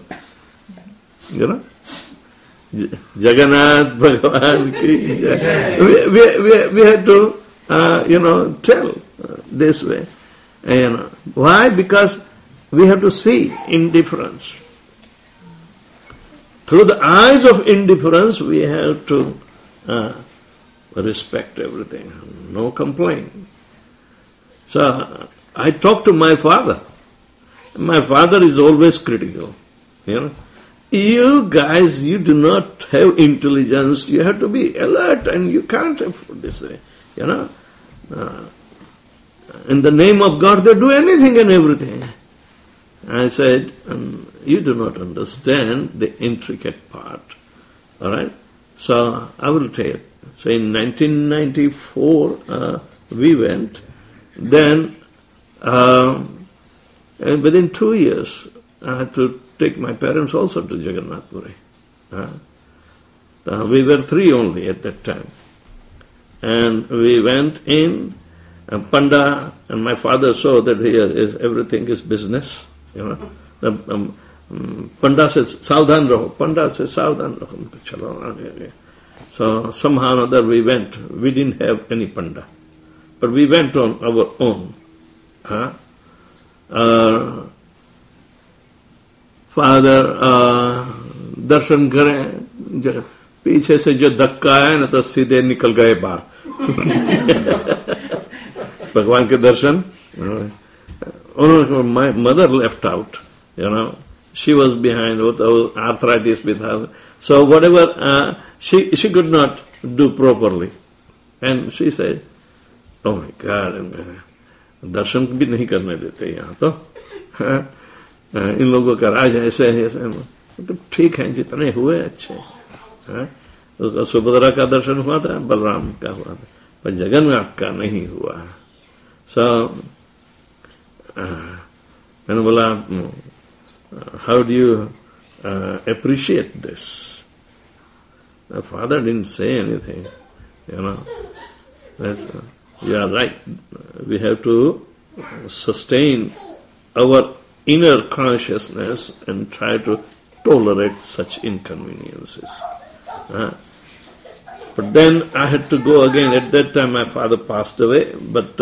Jagannath Bhagavan ki we had to tell this way. Why? Because we have to see indifference. Through the eyes of indifference, we have to respect everything. No complaint. So I talk to my father. My father is always critical. You guys, you do not have intelligence. You have to be alert, and you can't afford this way. In the name of God, they do anything and everything. I said, you do not understand the intricate part. All right? So I will tell you. So in 1994, we went. Then within 2 years, I had to take my parents also to Jagannath Puri. We were 3 only at that time. And we went in, and Panda and my father saw that here is everything is business. The Panda says, Saudhan raho. Panda says, Saudhan raho. Chalo. So somehow or other we went. We didn't have any Panda. But we went on our own. Father दर्शन करें, पीछे से जो धक्का है ना तो सीधे निकल गए बाहर. भगवान के दर्शन. उन्होंने my mother left out. She was behind. वो तो आर्थराइटिस भी था. So whatever she could not do properly. And she said oh my god, दर्शन भी नहीं करने देते यहाँ तो। इन लोगों का राज ऐसे है, ऐसे तो ठीक है, जितने हुए अच्छे। सुभद्रा का दर्शन हुआ था, बलराम का हुआ था, पर जगन्नाथ का नहीं हुआ। मैंने बोला, how do you appreciate this? The father didn't say anything, That's, you are right. We have to sustain our inner consciousness and try to tolerate such inconveniences. But then I had to go again. At that time my father passed away, but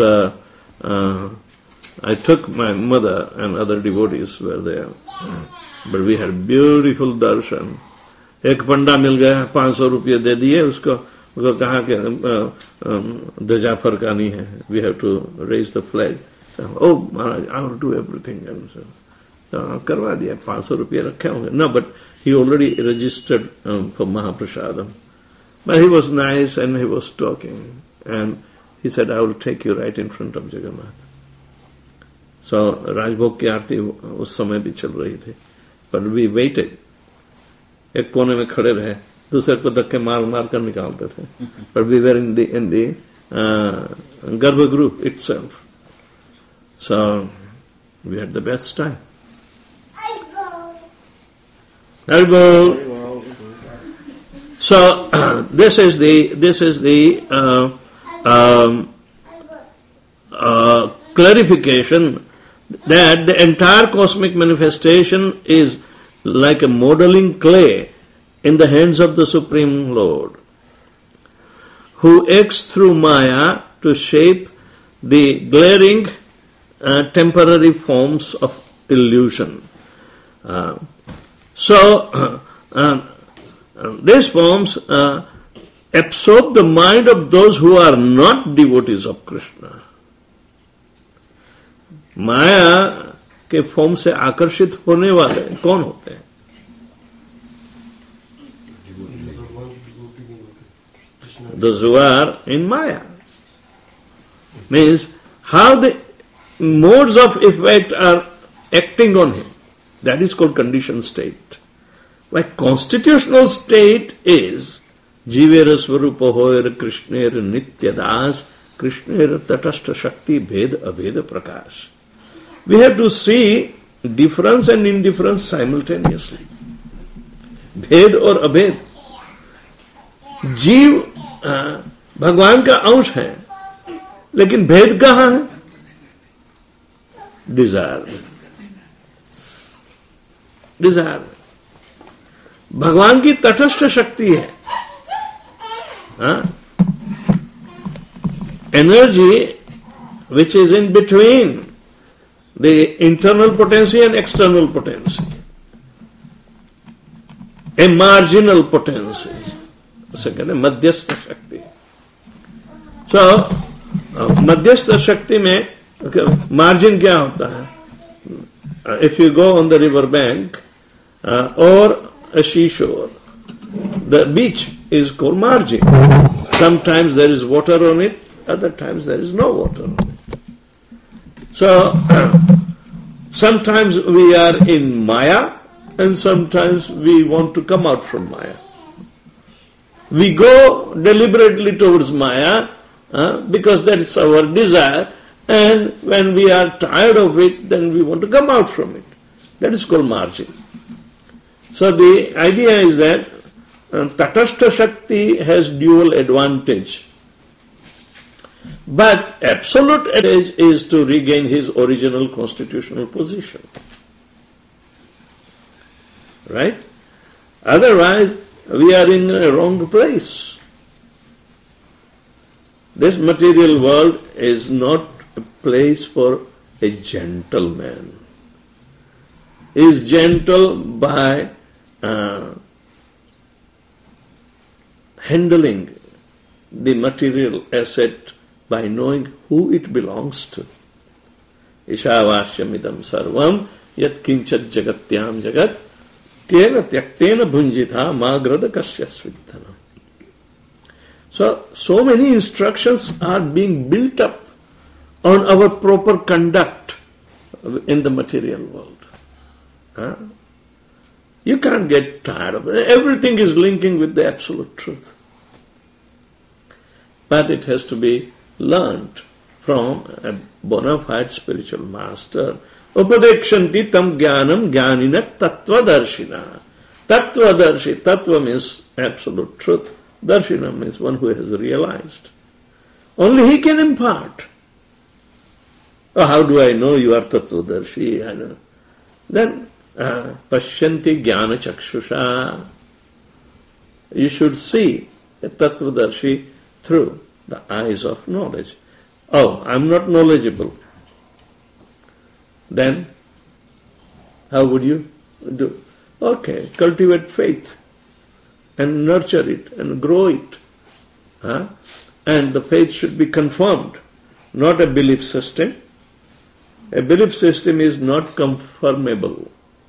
I took my mother and other devotees were there. But we had beautiful darshan. एक पंडा मिल गया, 500 रुपये दे दिए उसको कहा कि ध्वजा फरकानी है, we have to raise the flag. ओ महाराज, आई विल डू एवरीथिंग। करवा दिया, 500 रुपये रखे होंगे ना, but he already registered for mahaprasadam. But he was nice and he was talking and he said, I will take you right in front of Jagannath. So राजभोग की आरती उस समय भी चल रही थी, but we waited. एक कोने में खड़े रहे, दूसरे को धक्के मार मार कर निकालते थे, but we were in the Garbhagruh itself. So we had the best time. Haribol. So this is the clarification that the entire cosmic manifestation is like a modeling clay in the hands of the Supreme Lord, who acts through Maya to shape the glaring temporary forms of illusion. These forms absorb the mind of those who are not devotees of Krishna. माया के form से आकर्षित होने वाले कौन होते हैं? Those who are in Maya. Means how the modes of effect are acting on him. That is called conditioned state. Why constitutional state is Jivera Swarupa Hoyer Krishnera Nityadas Krishnera Tatashta Shakti Bhed Abheda Prakash. We have to see difference and indifference simultaneously. भेद और अभेद। जीव भगवान का अंश है, लेकिन भेद कहाँ है? डिजायर। भगवान की तटस्थ शक्ति है, energy which is in between the internal potency and external potency, a marginal potency, उसे कहते हैं मध्यस्थ शक्ति। So मध्यस्थ शक्ति में मार्जिन क्या होता है? If you go on the river bank or a seashore, the beach is called margin. Sometimes there is water on it, other times there is no water on it. So sometimes we are in Maya and sometimes we want to come out from Maya. We go deliberately towards Maya because that is our desire, and when we are tired of it, then we want to come out from it. That is called margin. So the idea is that Tatastha Shakti has dual advantage. But absolute advantage is to regain his original constitutional position. Right? Otherwise, we are in a wrong place. This material world is not a place for a gentleman. He is gentle by handling the material asset by knowing who it belongs to. Ishavashyamidam sarvam yat kinchat jagatyam jagat tena tyaktena bhunjitha magrada kasyasvidhanam. So many instructions are being built up on our proper conduct in the material world. Huh? You can't get tired of it. Everything is linking with the absolute truth. But it has to be learned from a bona fide spiritual master. Upadekshanti tam jnanam jnanina tattvadarshina. Tattvadarshi, tattva means absolute truth. Darshina means one who has realized. Only he can impart. Oh, how do I know you are tattvadarshi? I know. Then, pashyanti jnana chakshusha. You should see a tattvadarshi through the eyes of knowledge. Oh, I'm not knowledgeable. Then, how would you do? Okay, cultivate faith and nurture it and grow it. Huh? And the faith should be confirmed, not a belief system. A belief system is not confirmable.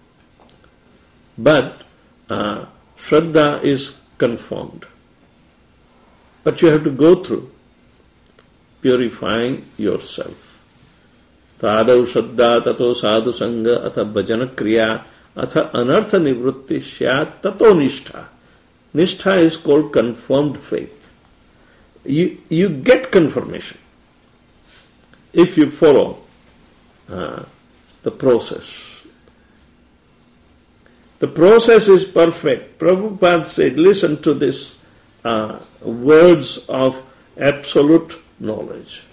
But Shraddha is confirmed. But you have to go through purifying yourself. Tadau Shraddha tato sadhu sangha atha bhajana kriya atha anartha nivrutti syat tato nishtha. Nishtha is called confirmed faith. You get confirmation if you follow the process. The process is perfect. Prabhupada said, listen to this words of absolute knowledge.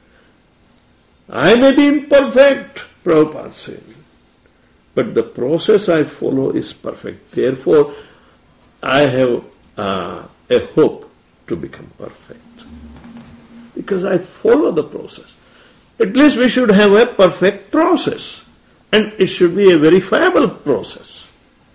I may be imperfect, Prabhupada said, but the process I follow is perfect. Therefore, I have a hope to become perfect. Because I follow the process. At least we should have a perfect process. And it should be a verifiable process.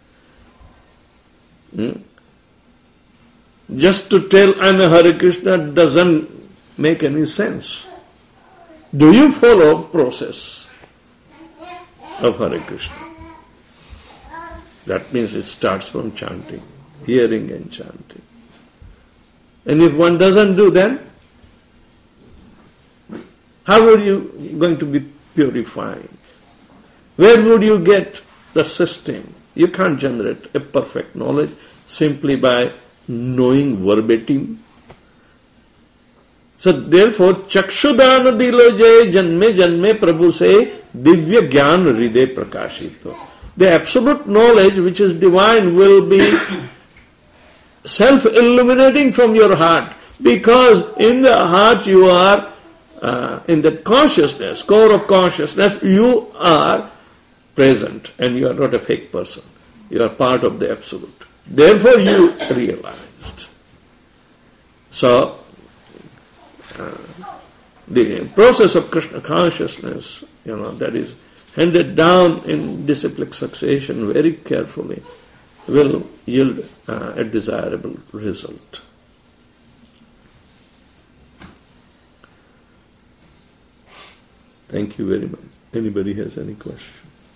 Just to tell I'm a Hare Krishna doesn't make any sense. Do you follow process of Hare Krishna? That means it starts from chanting, hearing and chanting. And if one doesn't do that, how are you going to be purifying? Where would you get the system? You can't generate a perfect knowledge simply by knowing verbatim. So therefore, chakshudana dilo jay janme janme prabhu se divya gyan hriday prakashito. The absolute knowledge which is divine will be self-illuminating from your heart, because in the heart you are, in the consciousness, core of consciousness, you are present and you are not a fake person. You are part of the absolute. Therefore you realized. So, the process of Krishna consciousness, that is handed down in disciplic succession very carefully, will yield a desirable result. Thank you very much. Anybody has any question?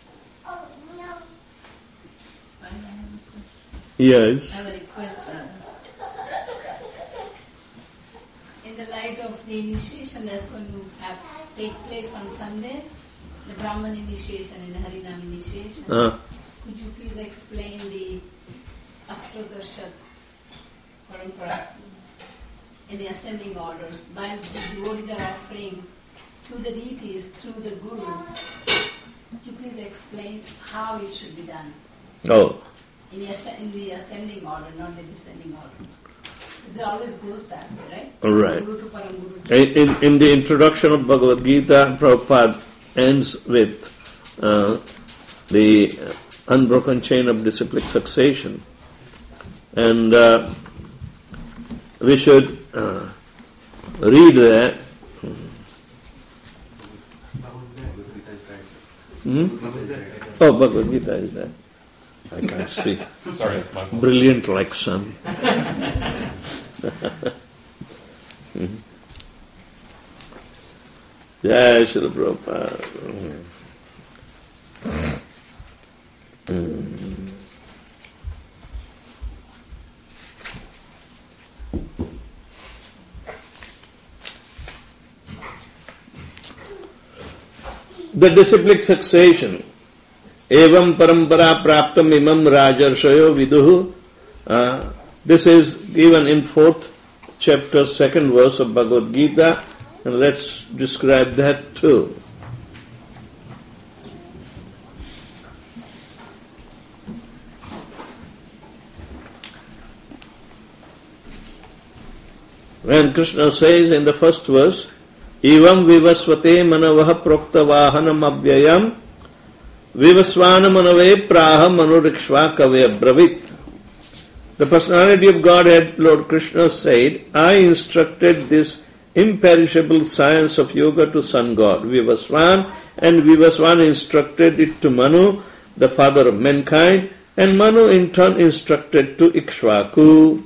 Yes. I have a request. In the light of the initiation that's going to take place on Sunday, the Brahman initiation and the Harinam initiation, could you please explain the Ashtodarshat Parampara in the ascending order, while the devotees are offering to the deities through the Guru? Could you please explain how it should be done? Oh. In the ascending order, not the descending order. Because it always goes that way, right? All right. Guru to Param Guru to In the introduction of Bhagavad Gita, Prabhupada ends with the unbroken chain of disciplic succession. And we should read that. Oh, Bhagavad Gita is there. I can't see. Sorry, it's my fault. Brilliant like sun. Jai Srila Prabhupada. the disciplic succession. Evam parampara praptam imam rajarshayo viduhu. This is given in 4th chapter, 2nd verse of Bhagavad Gita, and let's describe that too. When Krishna says in the first verse, Evam vivasvate manavah prokta vahanam abhyayam vivasvana manave praha manurikshva kave abravit. The personality of Godhead, Lord Krishna said, I instructed this imperishable science of yoga to sun god Vivasvan, and Vivasvan instructed it to Manu, the father of mankind, and Manu in turn instructed to Ikshvaku.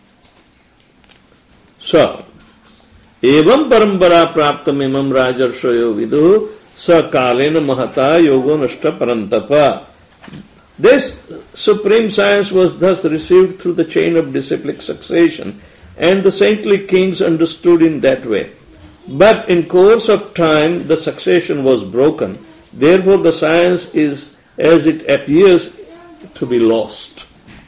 So, evam parampara praptam imam rajarshayo vidu sa kalena mahata yogo nashta parantapa. This supreme science was thus received through the chain of disciplic succession, and the saintly kings understood in that way. But in course of time the succession was broken. Therefore the science is, as it appears, to be lost.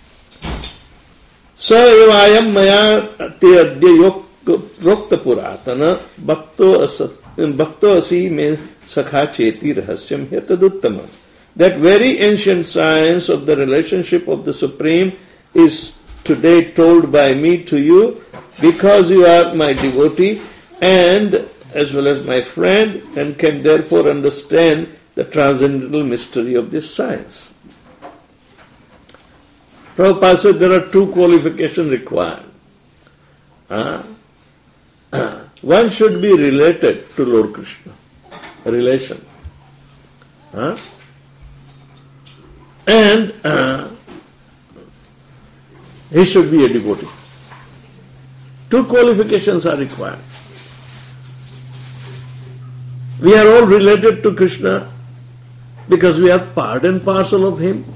Sa evayam maya te adya rokta puratana bhakto asi me sakha cheti rahasyam hyataduttama. That very ancient science of the relationship of the Supreme is today told by me to you, because you are my devotee and as well as my friend, and can therefore understand the transcendental mystery of this science. Prabhupada said there are 2 qualifications required. One should be related to Lord Krishna. Relation. And he should be a devotee. 2 qualifications are required. We are all related to Krishna because we are part and parcel of him.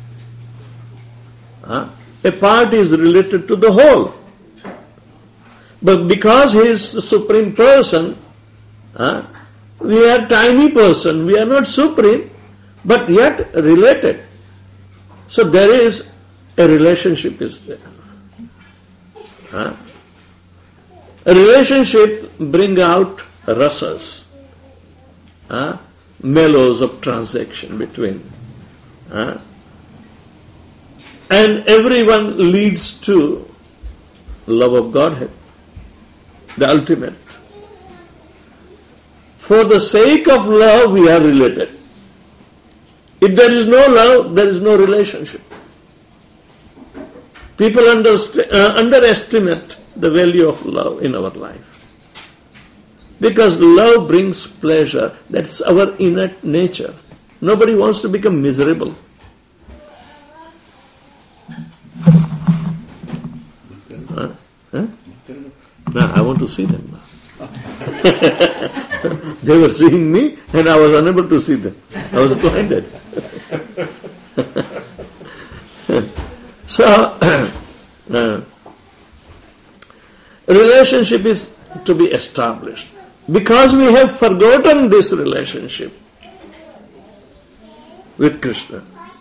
A part is related to the whole. But because he is the supreme person, we are tiny person, we are not supreme, but yet related. So there is a relationship is there. A relationship bring out rasas, mellows of transaction between. And everyone leads to love of Godhead, the ultimate. For the sake of love, we are related. If there is no love, there is no relationship. People underestimate the value of love in our life. Because love brings pleasure. That's our innate nature. Nobody wants to become miserable. No, I want to see them now. They were seeing me and I was unable to see them. I was blinded. So, relationship is to be established. Because we have forgotten this relationship with Krishna.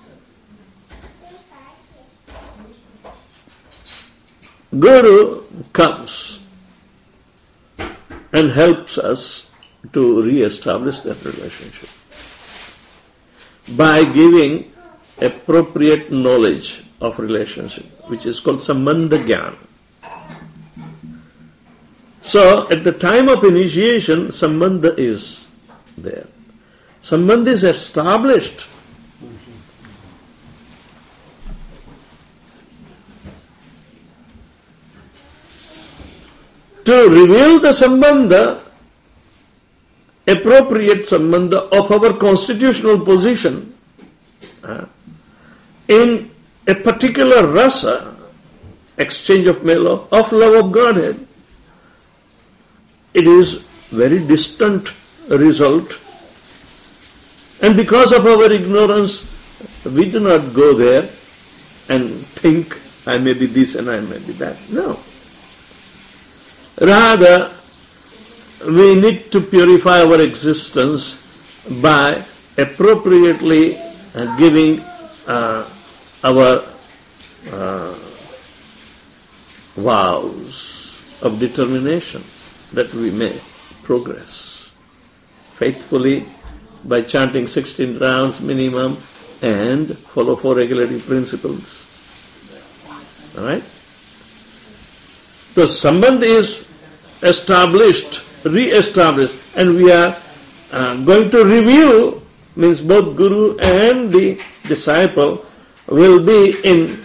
Guru comes and helps us to re-establish that relationship by giving appropriate knowledge of relationship, which is called Sambandha Gyan. So, at the time of initiation, Sambandha is there. Sambandha is established. To reveal the Sambandha, appropriate Sambandha of our constitutional position in a particular rasa, exchange of mellow, of love of Godhead, it is very distant result. And because of our ignorance, we do not go there and think, I may be this and I may be that. No. Rather, we need to purify our existence by appropriately giving our vows of determination that we may progress faithfully by chanting 16 rounds minimum and follow 4 regulative principles. Alright? The sambandh is established, re-established, and we are going to review, means both Guru and the disciple will be in,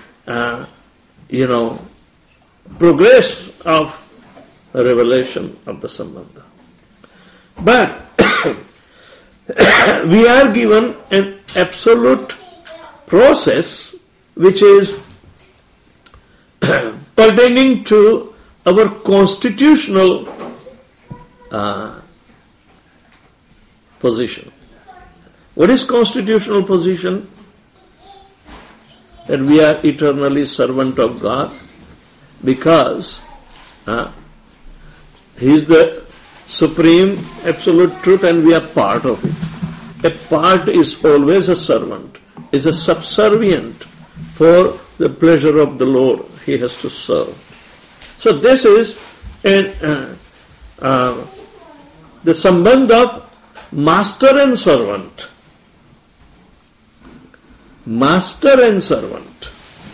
progress of revelation of the sambandha. But we are given an absolute process which is pertaining to our constitutional position. What is constitutional position? That we are eternally servant of God because He is the supreme absolute truth and we are part of it. A part is always a servant, is a subservient for the pleasure of the Lord. He has to serve. So this is the sambandh of master and servant. Master and servant.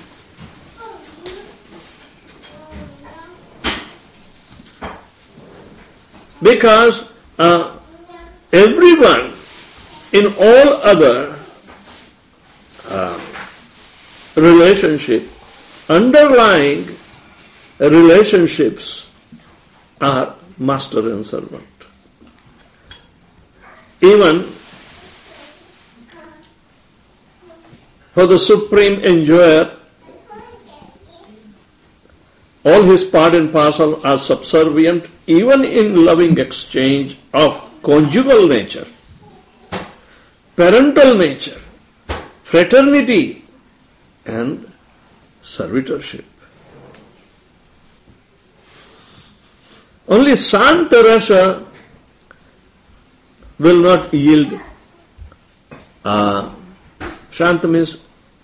Because everyone in all other relationship, underlying relationships are master and servant. Even for the supreme enjoyer, all his part and parcel are subservient, even in loving exchange of conjugal nature, parental nature, fraternity, and servitorship. Only Santa Rasa will not yield. Shanta means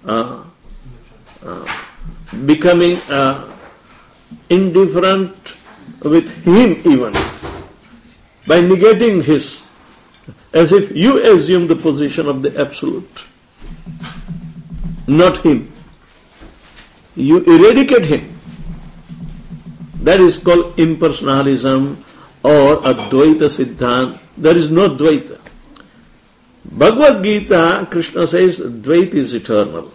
becoming indifferent with him even, by negating his, as if you assume the position of the absolute, not him. You eradicate him. That is called impersonalism or Advaita Siddhanta. There is no Dvaita. Bhagavad Gita, Krishna says, Dvaita is eternal.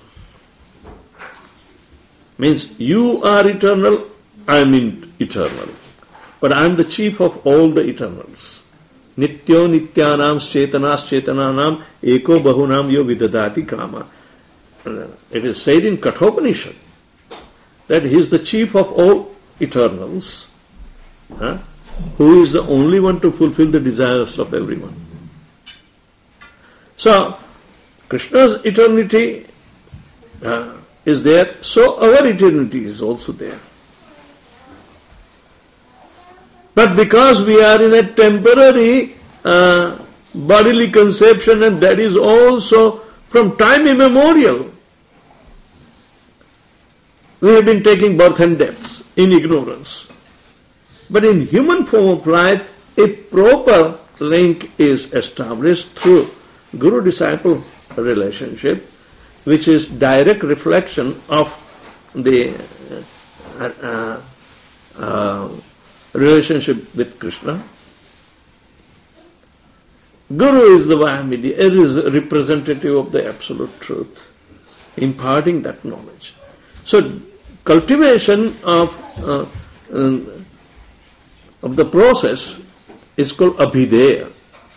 Means you are eternal, I am eternal. But I am the chief of all the eternals. Nityo nityanam chetanas chetananam eko bahunam yo vidadati kama. It is said in Kathopanishad that he is the chief of all eternals, who is the only one to fulfill the desires of everyone. So, Krishna's eternity is there, so our eternity is also there. But because we are in a temporary bodily conception, and that is also from time immemorial, we have been taking birth and deaths in ignorance. But in human form of life, a proper link is established through guru-disciple relationship, which is direct reflection of the relationship with Krishna. Guru is the vaya media, it is a representative of the absolute truth, imparting that knowledge. So, cultivation of the process is called abhideya.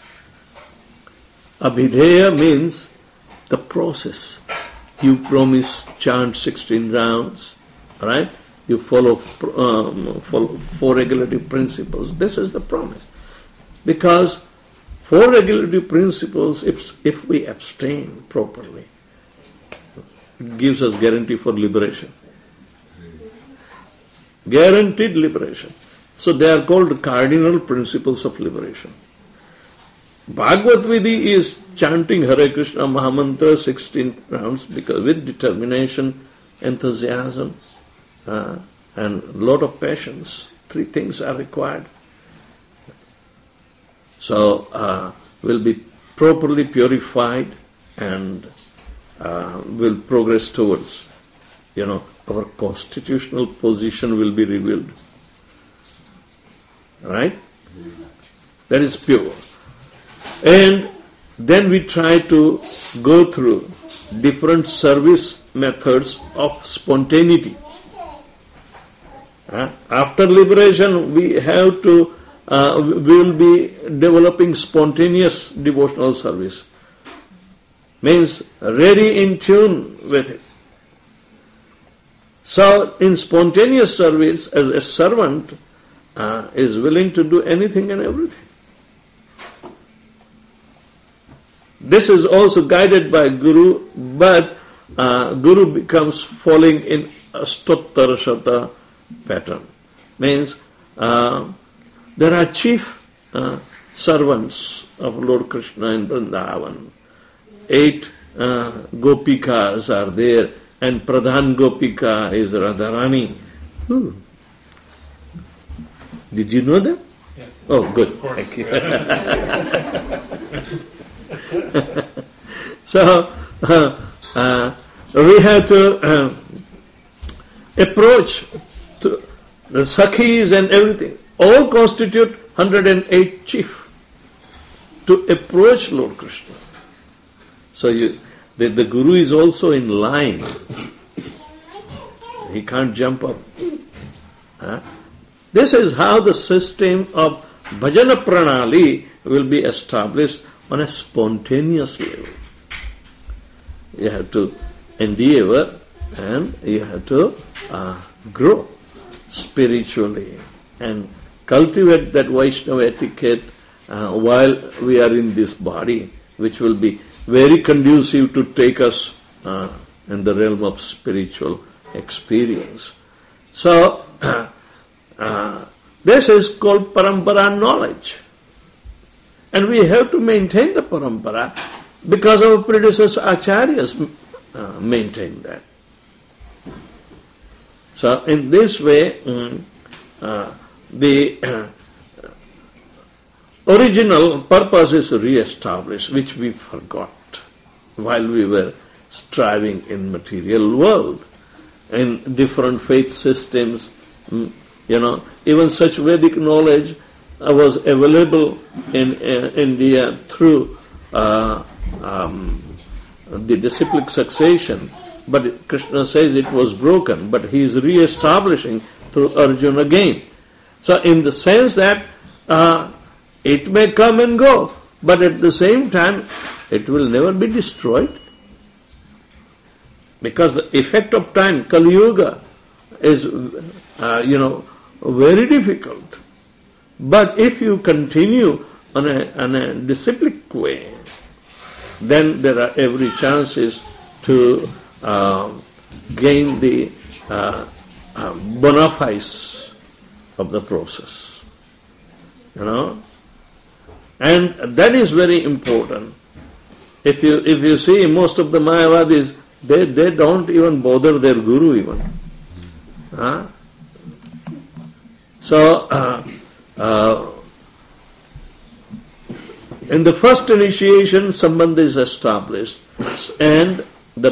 Abhideya means the process. You promise chant 16 rounds, right? You follow 4 regulative principles. This is the promise. Because 4 regulative principles, if we abstain properly, it gives us guarantee for liberation. Guaranteed liberation. So they are called cardinal principles of liberation. Bhagavad Vidhi is chanting Hare Krishna Mahamantra 16 rounds because with determination, enthusiasm, and lot of patience. 3 things are required. So will be properly purified and will progress towards, our constitutional position will be revealed. Right? That is pure. And then we try to go through different service methods of spontaneity. After liberation, we have to, we will be developing spontaneous devotional service. Means ready in tune with it. So in spontaneous service, as a servant is willing to do anything and everything. This is also guided by Guru, but Guru becomes falling in a Stottarashata pattern. Means there are chief servants of Lord Krishna in Vrindavan. 8 Gopikas are there, and Pradhan Gopika is Radharani. Did you know that? Yeah. Oh, good. Of course, Thank you. yeah. So, we have to approach to the Sakhis and everything. All constitute 108 chief to approach Lord Krishna. So the Guru is also in line. He can't jump up. This is how the system of Bhajana Pranali will be established on a spontaneous level. You have to endeavor and you have to grow spiritually and cultivate that Vaishnava etiquette while we are in this body, which will be very conducive to take us in the realm of spiritual experience. So, this is called parampara knowledge. And we have to maintain the parampara because our predecessor acharyas maintained that. So in this way, the original purpose is re-established, which we forgot while we were striving in material world, in different faith systems. Even such Vedic knowledge was available in India through the disciplic succession, but Krishna says it was broken, but he is re-establishing through Arjuna again. So in the sense that it may come and go, but at the same time it will never be destroyed, because the effect of time, Kali Yuga, is very difficult. But if you continue on a disciplic way, then there are every chances to gain the bona fides of the process. And that is very important. If you see most of the Mayavadis, they don't even bother their guru even. So in the first initiation, Sambandha is established, and the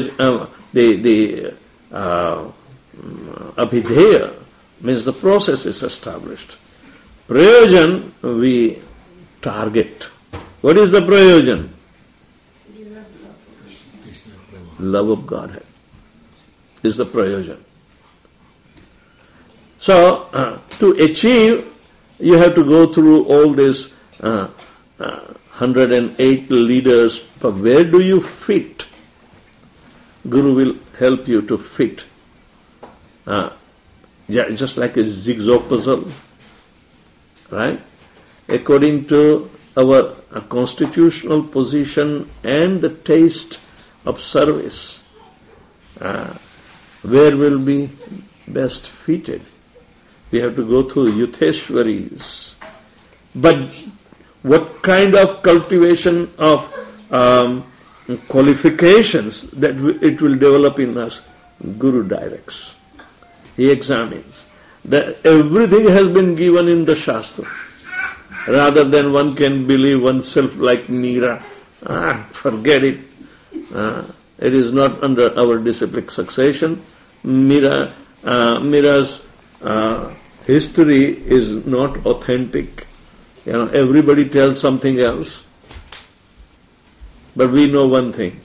Abhideya means the process is established. Prayojan we target. What is the Prayojan? Love of Godhead is the Prayojan. So to achieve, you have to go through all these 108 leaders. But where do you fit? Guru will help you to fit. Just like a jigsaw puzzle, right? According to our constitutional position and the taste of service, where will be best fitted? We have to go through Yutheshwaris. But what kind of cultivation of qualifications that it will develop in us. Guru directs. He examines. That everything has been given in the Shastra. Rather than one can believe oneself like Meera. Forget it. It is not under our disciplic succession. Meera's history is not authentic. Everybody tells something else. But we know one thing.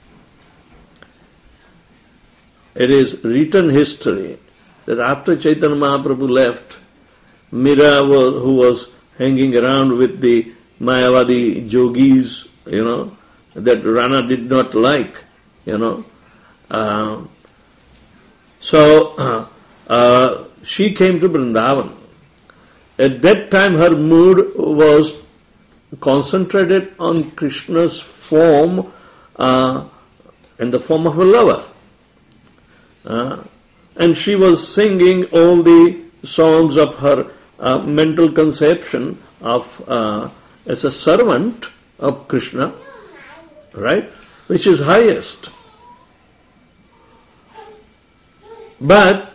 It is written history that after Chaitanya Mahaprabhu left, Meera, who was hanging around with the Mayavadi yogis, that Rana did not like, So she came to Vrindavan. At that time her mood was concentrated on Krishna's form in the form of a lover. And she was singing all the songs of her mental conception of as a servant of Krishna, right? Which is highest. But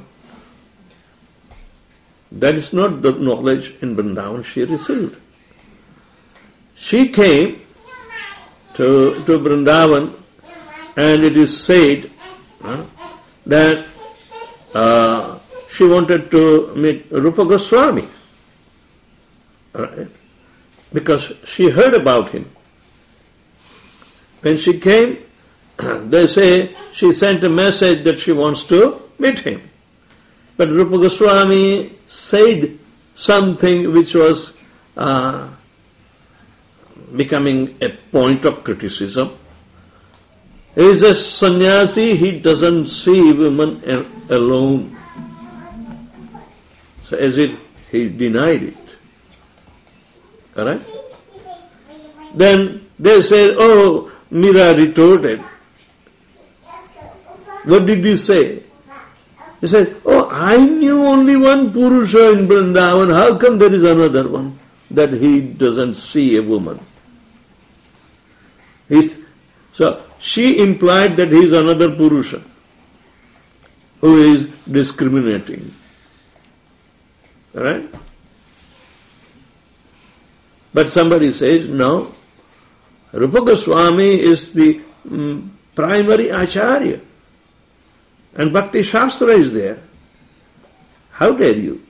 that is not the knowledge in Vrindavan she received. She came to Vrindavan, and it is said that she wanted to meet Rupa Goswami, right? Because she heard about him. When she came, they say she sent a message that she wants to meet him. But Rupa Goswami said something which was becoming a point of criticism. He is a sannyasi, he doesn't see women alone. So as if he denied it. Correct? Then they said, oh, Meera retorted. What did he say? He said, oh, I knew only one Purusha in Vrindavan. How come there is another one that he doesn't see a woman? So she implied that he is another Purusha who is discriminating. Right? But somebody says, no, Rupa Goswami is the primary Acharya. And Bhakti Shastra is there. How dare you?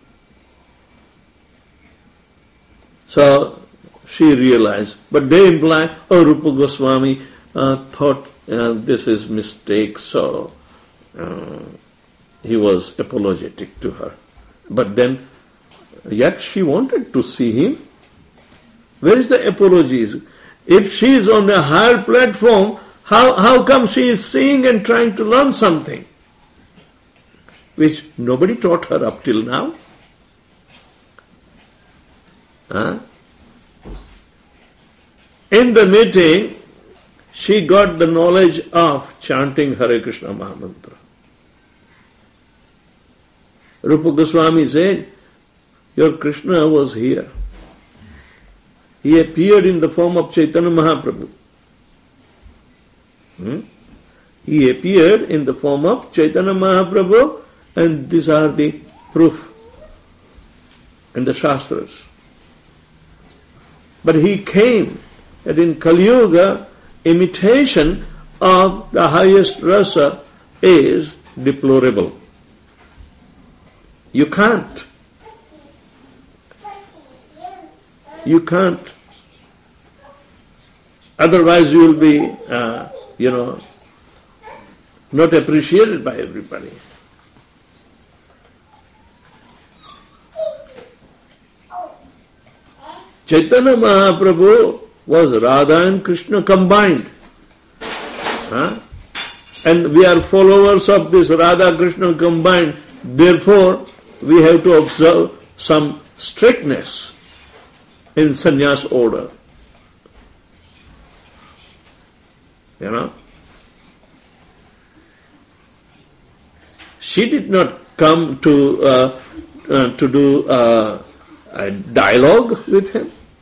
So she realized, but they imply, oh, Rupa Goswami thought this is mistake, so he was apologetic to her. But then, yet she wanted to see him. Where is the apologies? If she is on a higher platform, how come she is seeing and trying to learn something which nobody taught her up till now? In the meeting, she got the knowledge of chanting Hare Krishna Mahamantra. Rupa Goswami said, your Krishna was here. He appeared in the form of Chaitanya Mahaprabhu. He appeared in the form of Chaitanya Mahaprabhu, and these are the proof in the Shastras. But he came, and in Kali Yuga, imitation of the highest rasa is deplorable. You can't. You can't. Otherwise you will be, not appreciated by everybody. Chaitanya Mahaprabhu was Radha and Krishna combined. And we are followers of this Radha Krishna combined. Therefore, we have to observe some strictness in sannyas order. She did not come to do a dialogue with him.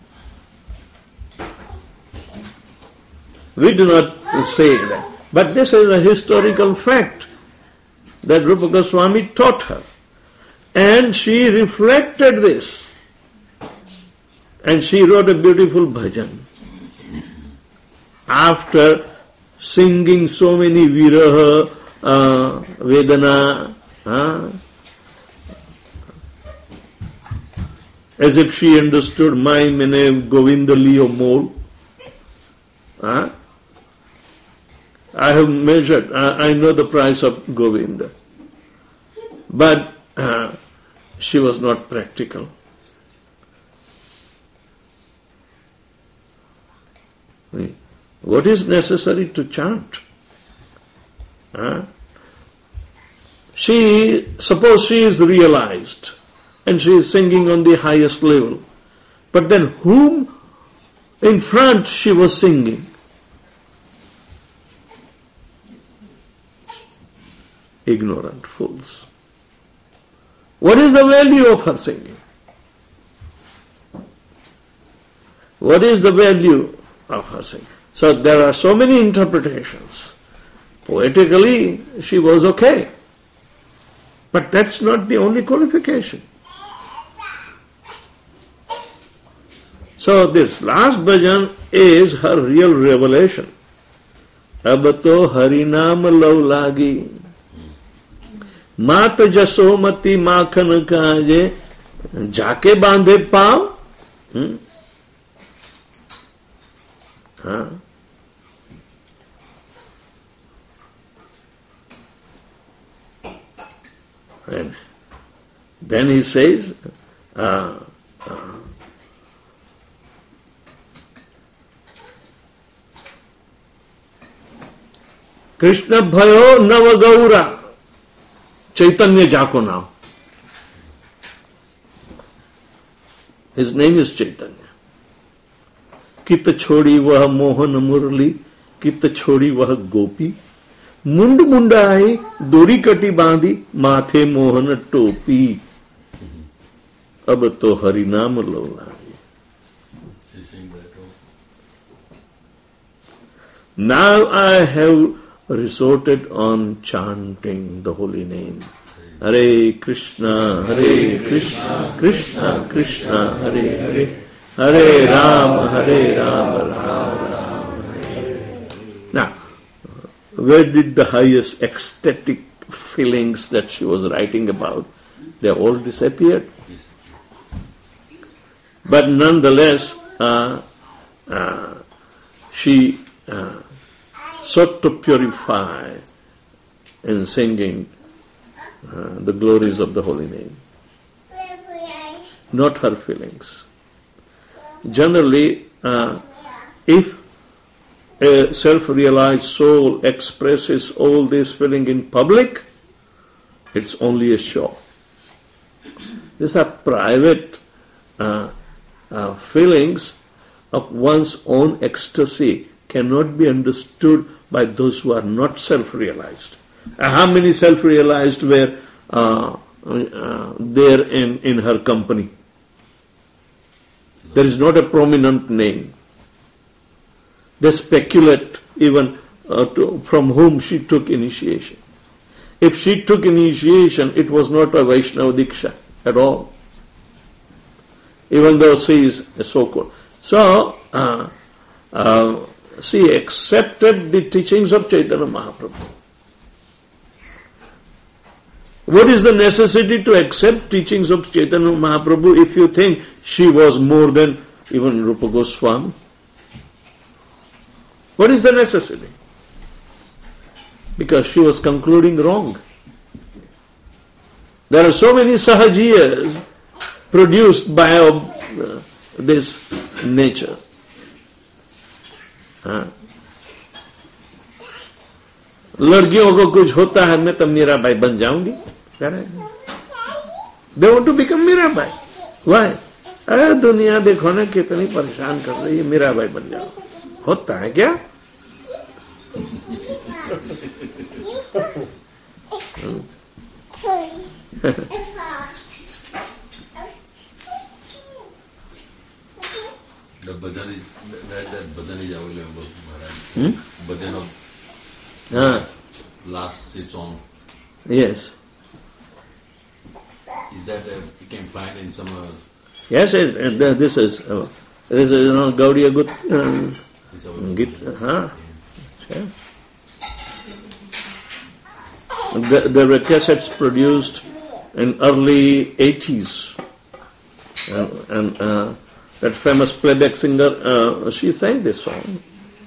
We do not say that. But this is a historical fact that Rupa Goswami taught her. And she reflected this. And she wrote a beautiful bhajan. After singing so many viraha, vedana, as if she understood my name Govinda Leo more. I have measured, I know the price of Govinda. But she was not practical. What is necessary to chant? Suppose she is realized and she is singing on the highest level. But then whom in front she was singing? Ignorant fools. What is the value of her singing? What is the value of her singing? So there are so many interpretations. Poetically, she was okay. But that's not the only qualification. So this last bhajan is her real revelation. Ab to harinam lav lagi. Mat jasomati makhan kaje. Jaake bandhe pav. And then he says, Krishna bhayo navagaura Chaitanya jako naam. His name is Chaitanya. Kit chodi vah mohan murli, kit chodi vah gopi. Mund mundai, dori kati bandi, mathe mohan topi. Ab to harinam laulagi. Now I have resorted on chanting the holy name. Hare Krishna, Krishna Krishna, Hare Hare, Hare Rama, Rama Rama, Hare. Now, where did the highest ecstatic feelings that she was writing about? They all disappeared. But nonetheless, she sought to purify in singing the glories of the holy name, not her feelings. Generally, if a self-realized soul expresses all this feeling in public, it's only a show. These are private feelings of one's own ecstasy, cannot be understood by those who are not self-realized. How many self-realized were there in her company? There is not a prominent name. They speculate even from whom she took initiation. If she took initiation, it was not a Vaishnava Diksha at all, even though she is a so-called. So, she accepted the teachings of Chaitanya Mahaprabhu. What is the necessity to accept teachings of Chaitanya Mahaprabhu if you think she was more than even Rupa Goswami? What is the necessity? Because she was concluding wrong. There are so many sahajiyas produced by this nature. लड़कियों को कुछ होता है, मैं तो मीराबाई बन जाऊंगी. They want to become Mirabai. Why? अरे दुनिया देखो ना कितनी परेशान कर रही है, मीराबाई बन जाओ. होता है क्या? The bhajan is, that bhajan is available, Maharaj. Bhajan of last song. Yes. Is that you can find in some... Yes, this is Gaudiya Gut Git. Sure. There were cassettes produced in early 80s, and that famous playback singer, she sang this song.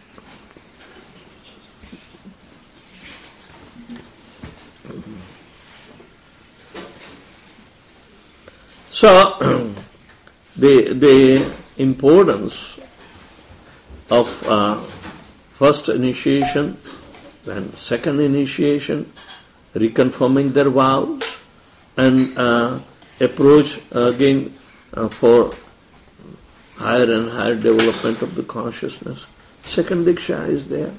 So, the importance of first initiation, then second initiation, reconfirming their vows, and approach again for higher and higher development of the consciousness. Second Diksha is there.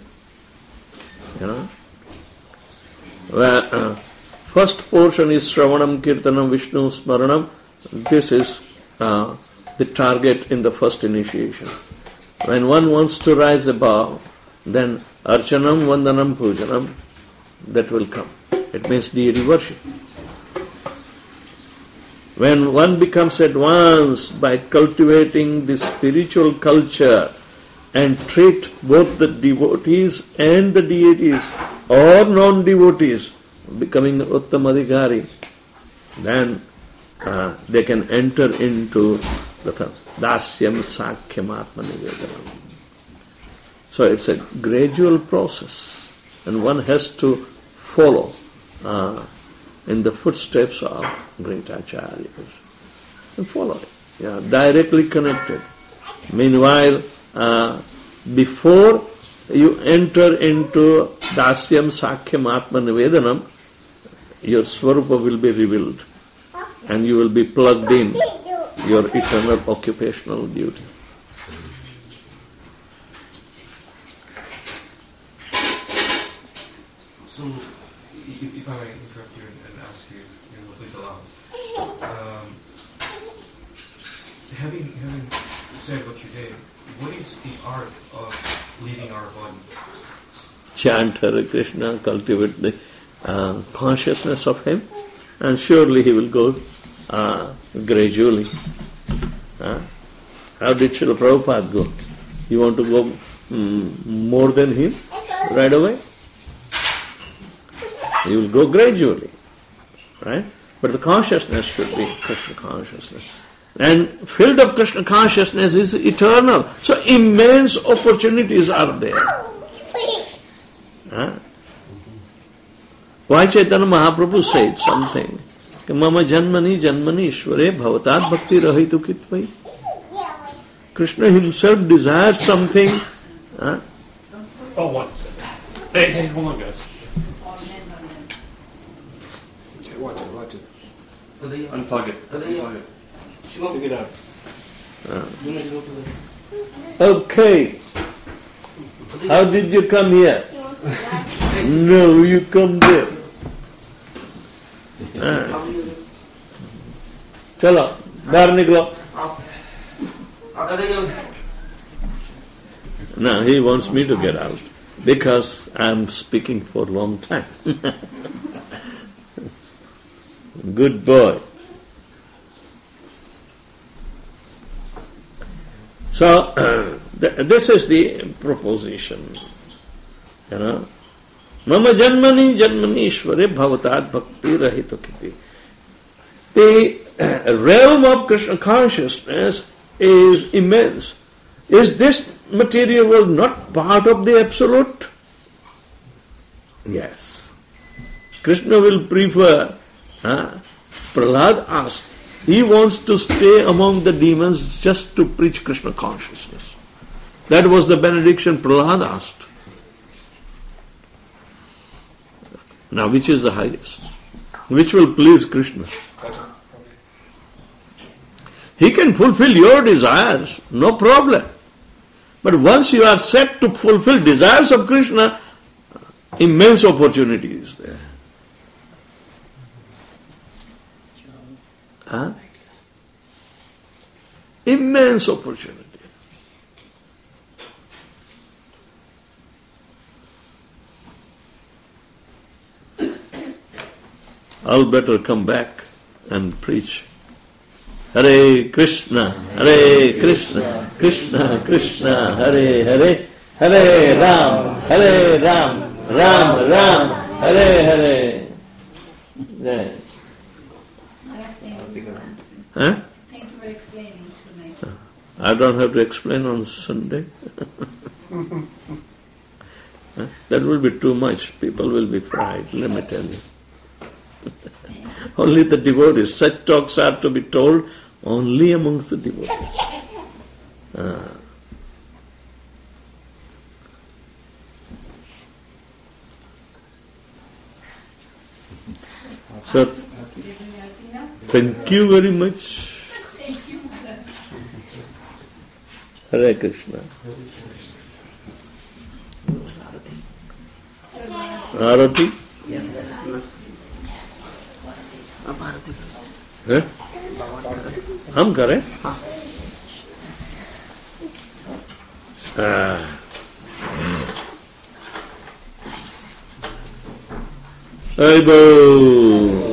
Where first portion is Shravanam, Kirtanam, Vishnu, Smaranam. This is the target in the first initiation. When one wants to rise above, then Archanam, Vandanam, Pujanam, that will come. It means deity worship. When one becomes advanced by cultivating the spiritual culture and treat both the devotees and the deities or non-devotees, becoming Uttamadhikari, then they can enter into the Dasyam Sakhyam Atma Nivedanam. So it's a gradual process, and one has to follow in the footsteps of great acharyas and follow it. Directly connected. Meanwhile, before you enter into Dasyam Sakhyam Atma Nivedanam, your Swarupa will be revealed, and you will be plugged in your eternal occupational duty. So, if I may interrupt you and ask you, please allow. Having said what you did, what is the art of leaving our body? Chant Hare Krishna, cultivate the consciousness of Him, and surely He will go gradually. How did Srila Prabhupada go? You want to go more than Him right away? You will go gradually, right? But the consciousness should be Krishna consciousness. And field of Krishna consciousness is eternal. So immense opportunities are there. Why Chaitanya Mahaprabhu said something? Mama janmani janmani ishvare bhavatat bhakti rahitu kitvai. Krishna himself desired something. Oh, one second. Hey, hold on, guys. Watch it. Unplug it. Unplug it. Pick it up. Okay. How did you come here? No, you come there. चलो बाहर निकलो. Now he wants me to get out because I'm speaking for a long time. Good boy. So this is the proposition. Mama janmani janmani ishvare bhavatat bhakti rahito kiti. The realm of Krishna consciousness is immense. Is this material world not part of the Absolute? Yes. Krishna will prefer. Prahlad asked, he wants to stay among the demons just to preach Krishna consciousness. That was the benediction Prahlad asked. Now, which is the highest? Which will please Krishna? He can fulfill your desires, no problem. But once you are set to fulfill desires of Krishna, immense opportunity is there. Immense opportunity. I'll better come back and preach. Hare Krishna, Krishna Krishna, Hare Hare, Hare Ram, Ram Ram, Hare Hare. Yeah. Huh? Thank you for explaining. So nice. I don't have to explain on Sunday. That will be too much. People will be fried, let me tell you. Only the devotees. Such talks are to be told only amongst the devotees. So, thank you very much. Thank you, Maharaj. Hare Krishna. Arati? हैं? हम करें? Hey, boo.